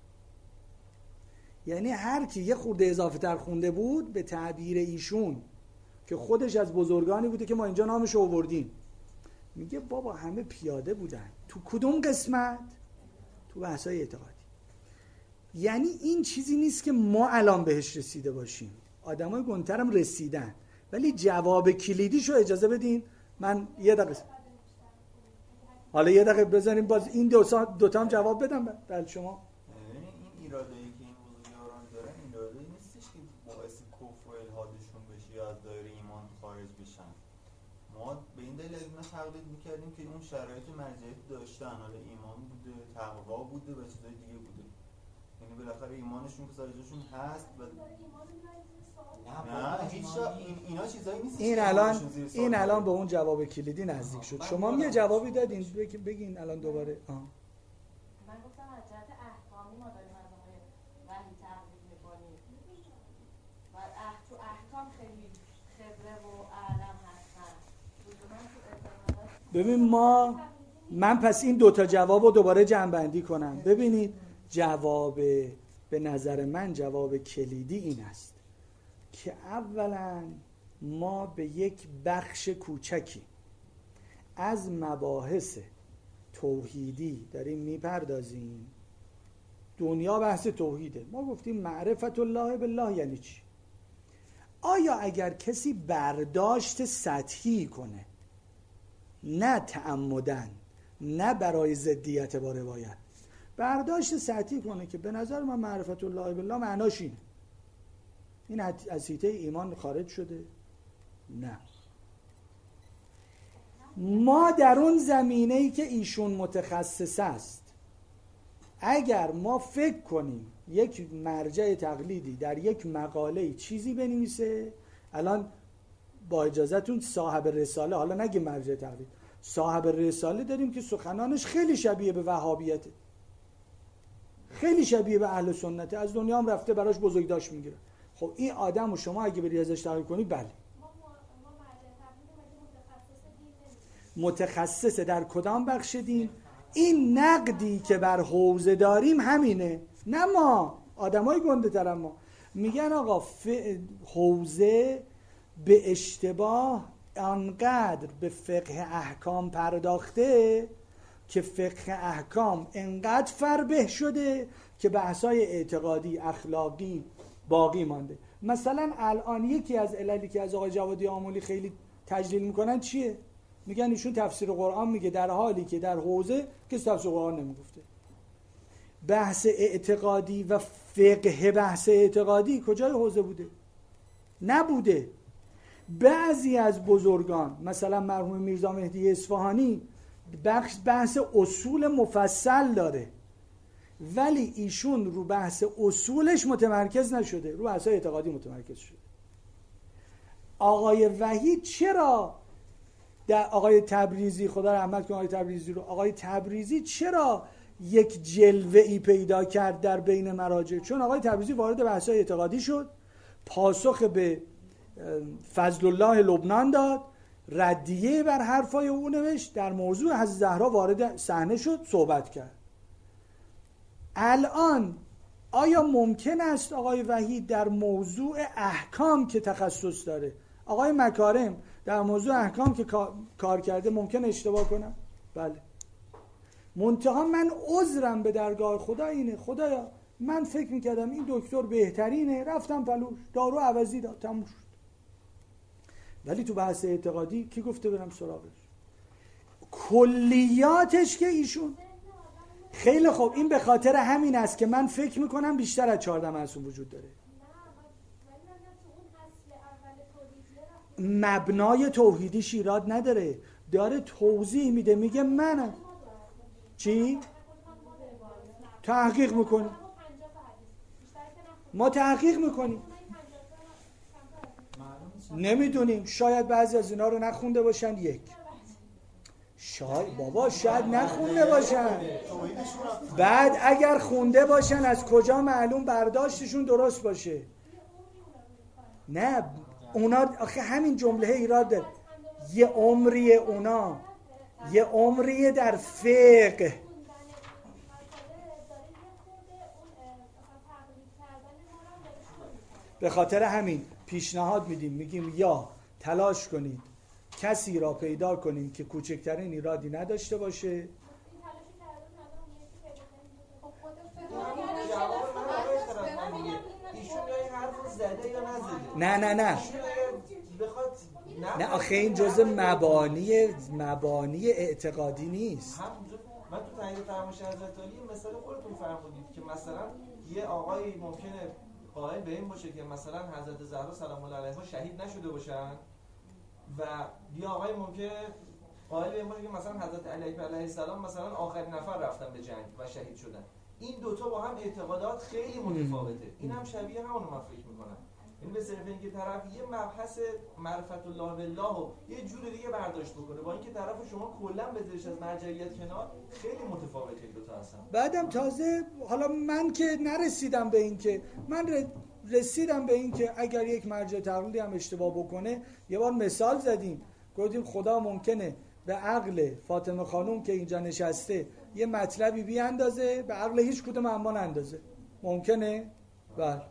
یعنی هر کی یه خورده اضافه تر خونده بود، به تعبیر ایشون که خودش از بزرگانی بوده که ما اینجا نامش رو آوردیم، میگه بابا همه پیاده بودن. تو کدوم قسمت؟ تو بحث‌های اعتقادی. یعنی این چیزی نیست که ما الان بهش رسیده باشیم، آدمای گنترم رسیدن، ولی جواب کلیدیشو اجازه بدین من یه دقیقه حالا یه دقیقه بزنیم باز این دو تا هم جواب بدم بعد شما. این ایرادایی که این بزرگواران دارن ایرادایی نیستش که باعث کفر و الحادشون بشه یا از دایره ایمان خارج بشن. ما به این دلیل از اینا تقلید میکردیم که اون شرایط مرجعیت داشتن، حالا ایمان بوده، تقوا بوده و چیزای دیگه بوده، یعنی بالاخره ایمانشون که سرجاشون هست و نه هیچ این اینا چیزایی نیست. این الان این الان به اون جواب کلیدی نزدیک شد. شما هم یه جوابی دادین، بگین الان دوباره. آه. من گفتم از جهت احکامی ما داریم از آقای وحی تقلید میکنیم و تو احکام خیلی خبره و اعلم هستن. ببین ما من پس این دوتا جواب رو دوباره جمع‌بندی کنم. ببینید جواب به نظر من جواب کلیدی این است که اولا ما به یک بخش کوچکی از مباحث توحیدی داریم میپردازیم. دنیا بحث توحیده، ما گفتیم معرفت الله بالله یعنی چی. آیا اگر کسی برداشت سطحی کنه، نه تعمدن، نه برای ضدیت با روایت، برداشت سطحی کنه که به نظر من معرفت الله بالله معناش اینه، این از حیطه ایمان خارج شده؟ نه. ما در اون زمینه‌ای که ایشون متخصص است، اگر ما فکر کنیم یک مرجع تقلیدی در یک مقاله چیزی بنویسه، الان با اجازهتون صاحب رساله، حالا نگه مرجع تقلید، صاحب رساله داریم که سخنانش خیلی شبیه به وهابیته، خیلی شبیه به اهل سنته، از دنیا هم رفته براش بزرگداشت میگیره. خب این آدم و شما اگه بری ازش تقلید کنید، بله متخصص در کدام بخش دین؟ این نقدی که بر حوزه داریم همینه، نه ما آدمای گنده تر. ما میگن آقا حوزه به اشتباه انقدر به فقه احکام پرداخته که فقه احکام انقدر فربه شده که بحثای اعتقادی اخلاقی باقی مانده. مثلا الان یکی از عللی که از آقای جوادی آملی خیلی تجلیل میکنن چیه؟ میگن ایشون تفسیر قرآن میگه، در حالی که در حوزه کسی تفسیر قرآن نمیگفته. بحث اعتقادی و فقه بحث اعتقادی کجای حوزه بوده؟ نبوده. بعضی از بزرگان مثلا مرحوم میرزا مهدی اصفهانی بخش بحث اصول مفصل داره، ولی ایشون رو بحث اصولش متمرکز نشده، رو بحث اعتقادی متمرکز شده. آقای وحید چرا در آقای تبریزی، خدا رحمت کنه آقای تبریزی رو، آقای تبریزی چرا یک جلوه ای پیدا کرد در بین مراجع؟ چون آقای تبریزی وارد بحث‌های اعتقادی شد، پاسخ به فضل الله لبنان داد، ردیه بر حرفای او نوشت، در موضوع حضرت زهرا وارد صحنه شد، صحبت کرد. الان آیا ممکن است آقای وحید در موضوع احکام که تخصص داره، آقای مکارم در موضوع احکام که کار کرده، ممکن اشتباه کنم؟ بله. منتها من عذرم به درگاه خدا اینه، خدایا من فکر میکردم این دکتر بهترینه، رفتم پلوش، دارو عوضی داد، تموم شد. ولی تو بحث اعتقادی کی گفته برم سراغش؟ کلیاتش که ایشون خیلی خوب. این به خاطر همین است که من فکر میکنم بیشتر از چهارده معصوم وجود داره. مبنای توحیدیش ایراد نداره، داره توضیح میده، میگه من چی؟ تحقیق میکنیم، ما تحقیق میکنیم، نمیدونیم، شاید بعضی از اینا رو نخونده باشن. یک شاید بابا شاید نخونده باشن، بعد اگر خونده باشن از کجا معلوم برداشتشون درست باشه؟ نه اونا آخه همین جمله ایراد داره. یه عمریه اونا، یه عمریه در فقه. به خاطر همین پیشنهاد میدیم، میگیم یا تلاش کنید کسی را پیدا کنید که کوچکترین ایرادی نداشته باشه. نه نه نه نه آخه این جزء مبانی مبانی اعتقادی نیست. من تو تایید فرمایش حضرت علی مثال خودتون فرمودید که مثلا یه آقایی ممکنه قائل به این باشه که مثلا حضرت زهرا سلام الله علیها شهید نشده باشن، و یه آقای ممکنه قائل به این باشه که مثلا حضرت علی علیه السلام مثلا آخرین نفر رفتن به جنگ و شهید شدن. این دوتا با هم اعتقادات خیلی متفاوته. این هم شبیه همونو من فکر میکنم. این به صرف اینکه طرف یه مبحث معرفت الله بالله رو یه جور دیگه برداشت بکنه، با اینکه طرف شما کلا بذارش از مرجعیت کنار، خیلی متفاوته این دوتا هستن. بعدم تازه حالا من که نرسیدم به این که من رسیدم به این که اگر یک مرجع تقلیدی هم اشتباه بکنه، یه بار مثال زدیم گفتیم خدا ممکنه به عقل فاطمه خانوم که اینجا نشسته یه مطلبی بیاندازه، به عقل هیچ کدوم اما نندازه. ممکنه؟ بله.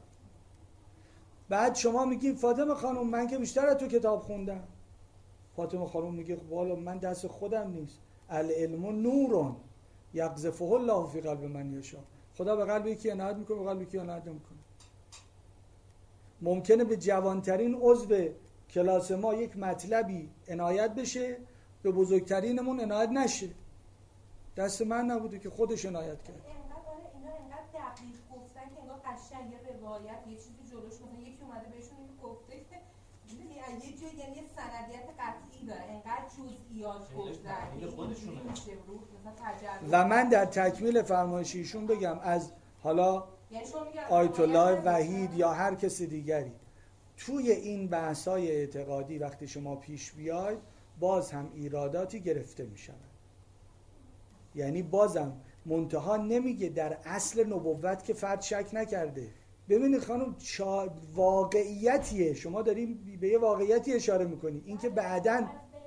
بعد شما میگی فاطمه خانوم من که بیشتر از تو کتاب خوندم. فاطمه خانوم میگه والا من دست خودم نیست، العلم نورون یقذفه الله فی قلب من یشاء. خدا به قلب یکی عنایت میکنه، به قلب یکی عنایت نمیکنه. ممکنه به جوانترین عضو کلاس ما یک مطلبی عنایت بشه، به بزرگترینمون عنایت نشه. دست من نبوده که خودش عنایت کرد. اینا انقدر دقیق گفتن که انگار قشنگ یه روایت یه چیزی جلوش مثلا یکی اومده بهشون اینو گفته که یه جای یعنی یه سندیت قطعی داره، انقدر جزئیات گفتن خودشونه. و من در تکمیل فرمایش ایشون بگم از حالا آیت الله وحید یا هر کس دیگری توی این بحث‌های اعتقادی وقتی شما پیش بیاید باز هم ایراداتی گرفته میشن. یعنی بازم منتها نمیگه در اصل نبوت که فرد شک نکرده. ببینید خانم چا... واقعیتیه، شما داریم به یه واقعیتی اشاره میکنی، این که بعداً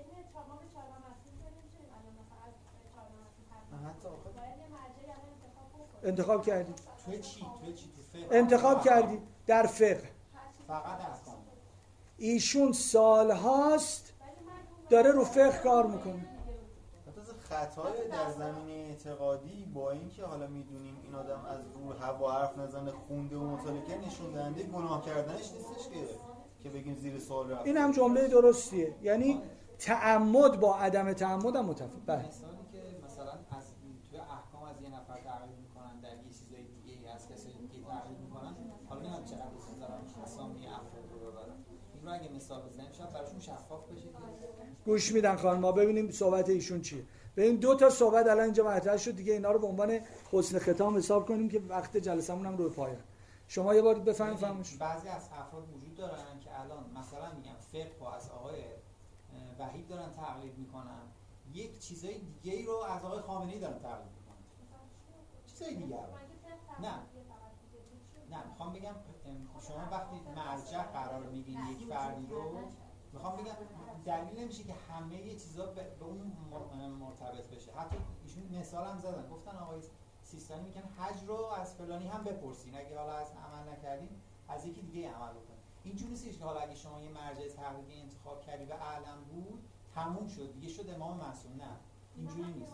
انتخاب کردی. توی چی؟ توی چی؟ تو فقه. انتخاب کردی در فقه. فقط احکام. ایشون سالهاست داره رو فقه کار میکنه. خطای در زمینه اعتقادی با اینکه حالا میدونیم این آدم از رو هوا حرف نزنه، خونده و مطالعه نشون دهنده گناه کردنش نیستش که که بگیم زیر سوال رفت. این هم جمله درستیه. یعنی تعمد با عدم تعمد هم متفاوت. بله مثالی که مثلا از توی احکام از یه نفر تقلید میکنن در یه چیزای دیگه از کسی دیگه تقلید میکنن، حالا نمیدونم چقدر دوست دارم اسامی افراد رو ببرم، این رو اگه مثال بزنیم شاید براشون شفاف بشه که گوش میدن خانم. ما ببینیم صحبت ایشون چیه. ببین دو تا صحبت الان اینجا مطرح شد دیگه، اینا رو به عنوان حسن ختام حساب کنیم که وقت جلسمون هم روی پایان. شما یه بار بفهمید فهمش. بعضی از افراد وجود دارن که الان مثلا میگم فقه رو از آقای وحید دارن تقلید میکنن، یک چیزای دیگه ای رو از آقای خامنه‌ای دارن تقلید میکنن، چیزای دیگه رو. نه نه میخوام بگم شما وقتی مرجع قرار میگین یک فردی رو، میخوام بگم دلیل نمیشه که همه یه چیزا به اون مرتبط بشه. حتی ایشون مثال هم زدن، گفتن آقای سیستانی میگن حج رو از فلانی هم بپرسین، اگه حالا از عمل نکردین از یکی دیگه عمل بکنین. اینجوری نیستش که حالا اگه شما یه مرجع تقلیدی انتخاب کردی و اعلم بود تموم شد دیگه شد امام معصوم. نه اینجوری نیست.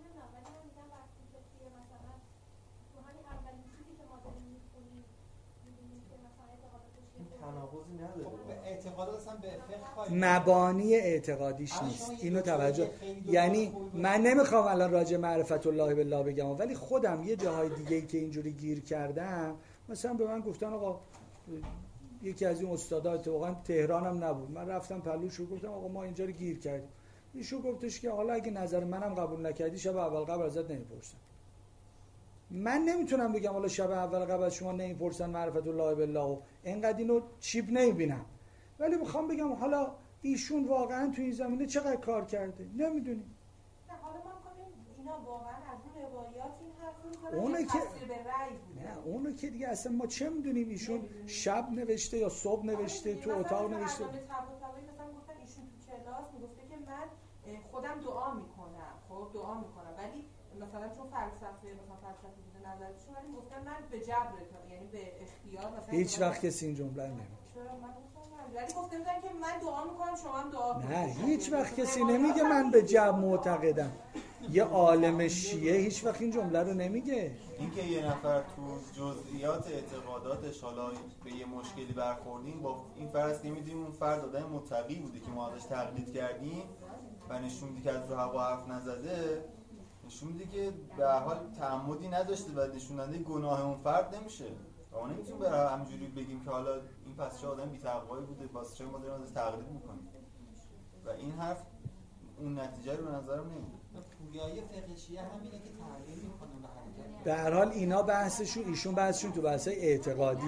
تناقضی نداره. اعتقادات اصلا به فقه مبانی اعتقادیش نیست. اینو توجه، یعنی من نمیخوام الان راجع معرفت الله بالله بگم، ولی خودم یه جاهای دیگه ای که اینجوری گیر کردم، مثلا به من گفتن آقا یکی از این استادا اتفاقا تهرانم نبود، من رفتم پلوش رو گفتم آقا ما اینجا رو گیر کردیم. ایشون گفتش که حالا اگه نظر منم قبول نکردی شب اول قبل ازت نمیپرسن. من نمیتونم بگم حالا شب اول قبل از شما نمیپرسن معرفت الله بالله، اینقدر اینو چیپ نمیبینم، ولی میخوام بگم حالا ایشون واقعا تو این زمینه چقدر کار کرده نمیدونیم. حالا ما میگیم اینا واقعا از اون روایات این حرف میکنن اونه که تفسیر به رأی بوده. نه اونه که دیگه اصلا ما چه میدونیم ایشون شب نوشته یا صبح نوشته تو اتاق نوشته. مثلا گفتن ایشون تو کلاس میگفته که من خودم دعا میکنم، خب دعا میکنم، ولی مثلا چون فلسفه مثلا فلسفه بوده نظرشون، ولی گفتن من به جبر، یعنی به اختیار مثلا هیچ وقت کسی این جمله نمیگه. ولی گفته بودن که من دعا میکنم شما هم دعا کنید. نه هیچ وقت کسی نمیگه من به جبر معتقدم. یه عالم شیعه هیچ وقت این جمله رو نمیگه. اینکه یه نفر تو جزئیات اعتقاداتش حالا به یه مشکلی برخوردیم، با این فرض نمیدیم اون فرد آدم متقی بوده که ما ازش تقلید کردیم و نشون میده که از رو هوا حرف نزده، نشون میده که به هر حال تعمدی نداشته و نشوننده گناه اون فرد نمیشه. ما نمیتونیم برای همجوری بگیم که حالا این پس چه آدم بی‌تقوایی بوده واسه چه ما داریم ازش تقلید میکنیم و این حرف اون نتیجه رو به نظرم نمیده. پویایی فقه شیعه همینه که تقلید میکنن به حرکت. به هر حال اینا بحثشون، ایشون بحثشون تو بحثای اعتقادیه.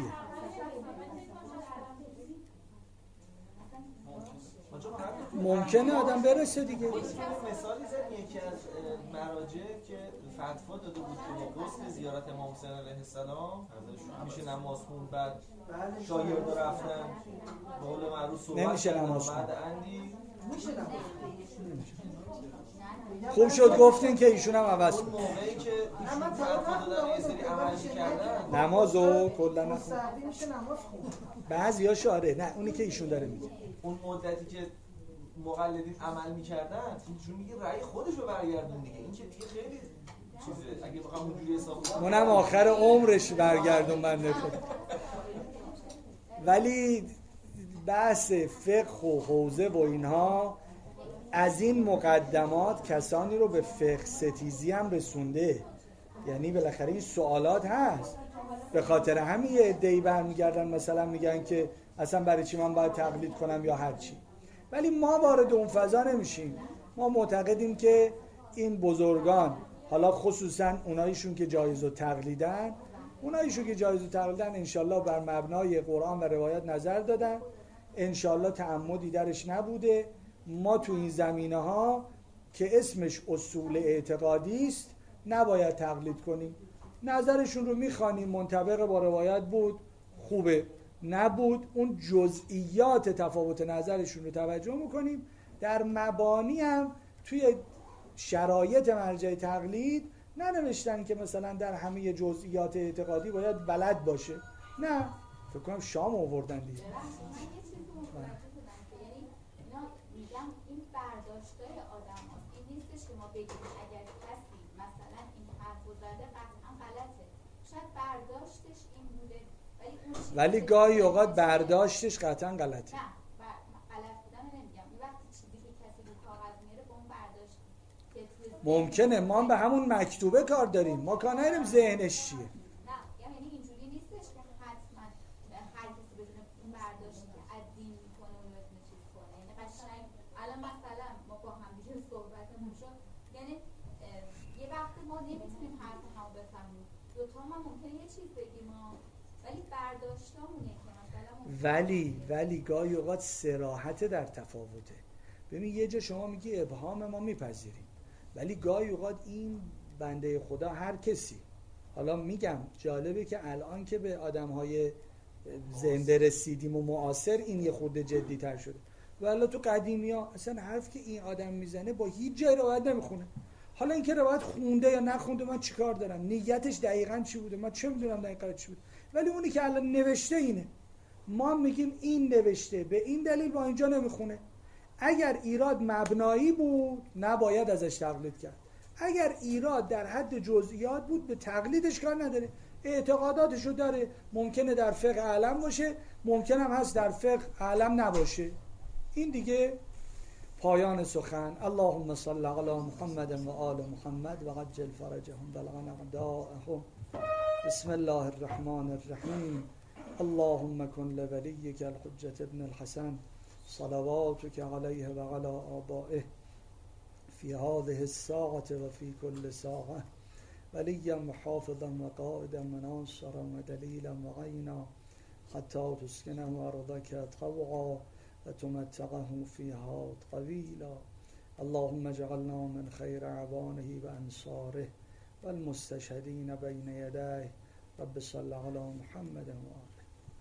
ممکنه آدم برسه دیگه. مثالی زد یکی از مراجع که فتوا داده بود که با غسل زیارت امام حسین علیه السلام میشه نماز خوند، بعد شاگردا رفتن به قول معروف صحبت نمیشه نماز بعد اندی میشه نماز خوب شد گفتین که ایشون هم عوض اون کنه. موقعی که ایشون فتوا دادن یه سری عملی کردن نمازو کلا نخون. مستحبی میشه نماز خوند. بعضیا شاره، نه اونی که ایشون داره میگه. اون مدتی که مقلدین عمل میکردن ایشون میگه رأی خودش رو برگردون دیگه، این که دیگه خیلی چیزه اگه بخوام اونجوری حساب کنم اونم آخر عمرش برگردون بنده خدا. ولی بحث فقه و حوزه و اینها از این مقدمات کسانی رو به فقه ستیزی هم رسونده، یعنی بالاخره این سوالات هست. به خاطر همین یه عده‌ای برمیگردن مثلا میگن که اصلا برای چی من باید تقلید کنم یا هر چی. ولی ما وارد اون فضا نمیشیم. ما معتقدیم که این بزرگان، حالا خصوصا اوناییشون که جایز و تقلیدن، اوناییشون که جایز و تقلیدن انشالله بر مبنای قرآن و روایت نظر دادن، انشالله تعمدی درش نبوده. ما تو این زمینه ها که اسمش اصول اعتقادی است نباید تقلید کنیم. نظرشون رو میخوانیم، منطبق با روایت بود خوبه، نبود اون جزئیات تفاوت نظرشون رو توجه میکنیم. در مبانی هم توی شرایط مرجع تقلید ننوشتن که مثلا در همه جزئیات اعتقادی باید بلد باشه، نه فکر کنم شام آوردن دیگه. میگم این برداشتای آدم هاست، این نیستش که ما بگیم اگر کسی مثلا این حرف رو زده قطعا غلطه، شاید برداشتش این بوده ولی اون ولی گاهی اوقات برداشتش قطعا غلطه. نه غلط بودن نمیگم، این وقتی چیزی که کسی ممکنه ما به همون مکتوبه کار داریم، ما کار نداریم ذهنش چیه. نه یعنی اینجوری نیستش که حتما هر کسی بدونه این برداشتی که از دین میکنه اون بتونه چیز کنه. یعنی قشنگ الان مثلا ما با هم دیگه صحبتمون شد، یعنی یه وقت ما نمیتونیم حرف همو بفهمیم، دوتا ما ممکنه یه چیز بگیم ولی برداشتامونه که مثلا ولی ولی گاهی اوقات صراحت در تفاوته. ببین یه جا شما میگی ابهام ما میپذیریم، ولی گاهی اوقات این بنده خدا هر کسی، حالا میگم جالبه که الان که به آدم‌های زنده رسیدیم و معاصر این یه خورده جدی تر شده، ولی تو قدیمی ها اصلا حرف که این آدم میزنه با هیچ جای روایت نمیخونه. حالا اینکه روایت خونده یا نخونده من چیکار دارم، نیتش دقیقاً چی بوده من چه میدونم دقیقاً چی بوده، ولی اونی که الان نوشته اینه، ما میگیم این نوشته به این دلیل با اینجا نمیخونه. اگر ایراد مبنایی بود نباید ازش تقلید کرد، اگر ایراد در حد جزئیات بود به تقلیدش کار نداره، اعتقاداتشو داره، ممکنه در فقه اعلم باشه، ممکنه هم هست در فقه اعلم نباشه. این دیگه پایان سخن. اللهم صل علی محمد و آل محمد و عجل فرجهم بلغنا اعداءهم. بسم الله الرحمن الرحیم. اللهم کن لولیک الحجة ابن الحسن صلواتك علیه و علی آبائه فی هذه الساعة و فی کل ساعة ولیا و حافظا و قائدا و ناصرا و دلیلا و عینا حتی تسکنه ارضک طوعا و تمتعه فیها طویلا. اللهم اجعلنا من خیر اعوانه و انصاره و المستشهدین بین یدیه. رب صل علی محمد و آله.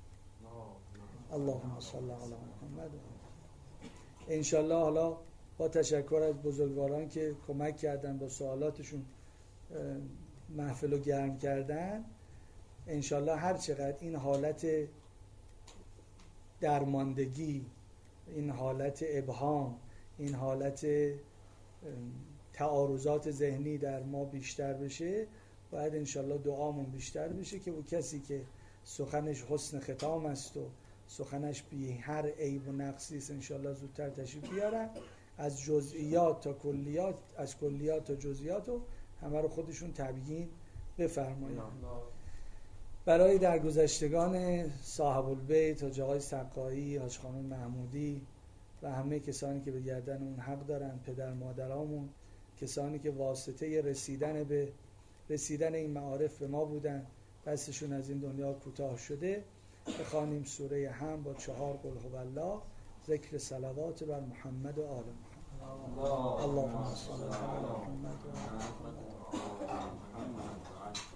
اللهم صل علی محمد و آله. انشالله حالا با تشکر از بزرگواران که کمک کردن با سوالاتشون محفل رو گرم کردن، انشالله هر چقدر این حالت درماندگی، این حالت ابهام، این حالت تعارضات ذهنی در ما بیشتر بشه، باید انشالله دعامون بیشتر بشه که او کسی که سخنش حسن ختام است و سخنش بی هر عیب و نقصی است انشالله زودتر تشریف بیارن، از جزئیات تا کلیات، از کلیات تا جزئیات و همه رو خودشون تبیین بفرمایند. برای درگذشتگان صاحب البیت، حاج آقای سقایی، حاج خانم محمودی و همه کسانی که به گردن اون حق دارن، پدر مادرامون، کسانی که واسطه رسیدن به رسیدن این معارف به ما بودن، دستشون از این دنیا کوتاه شده، بخوانیم سوره هم با چهار قل هو الله، ذکر صلوات بر محمد و آل محمد. اللهم صل علی محمد و آل محمد.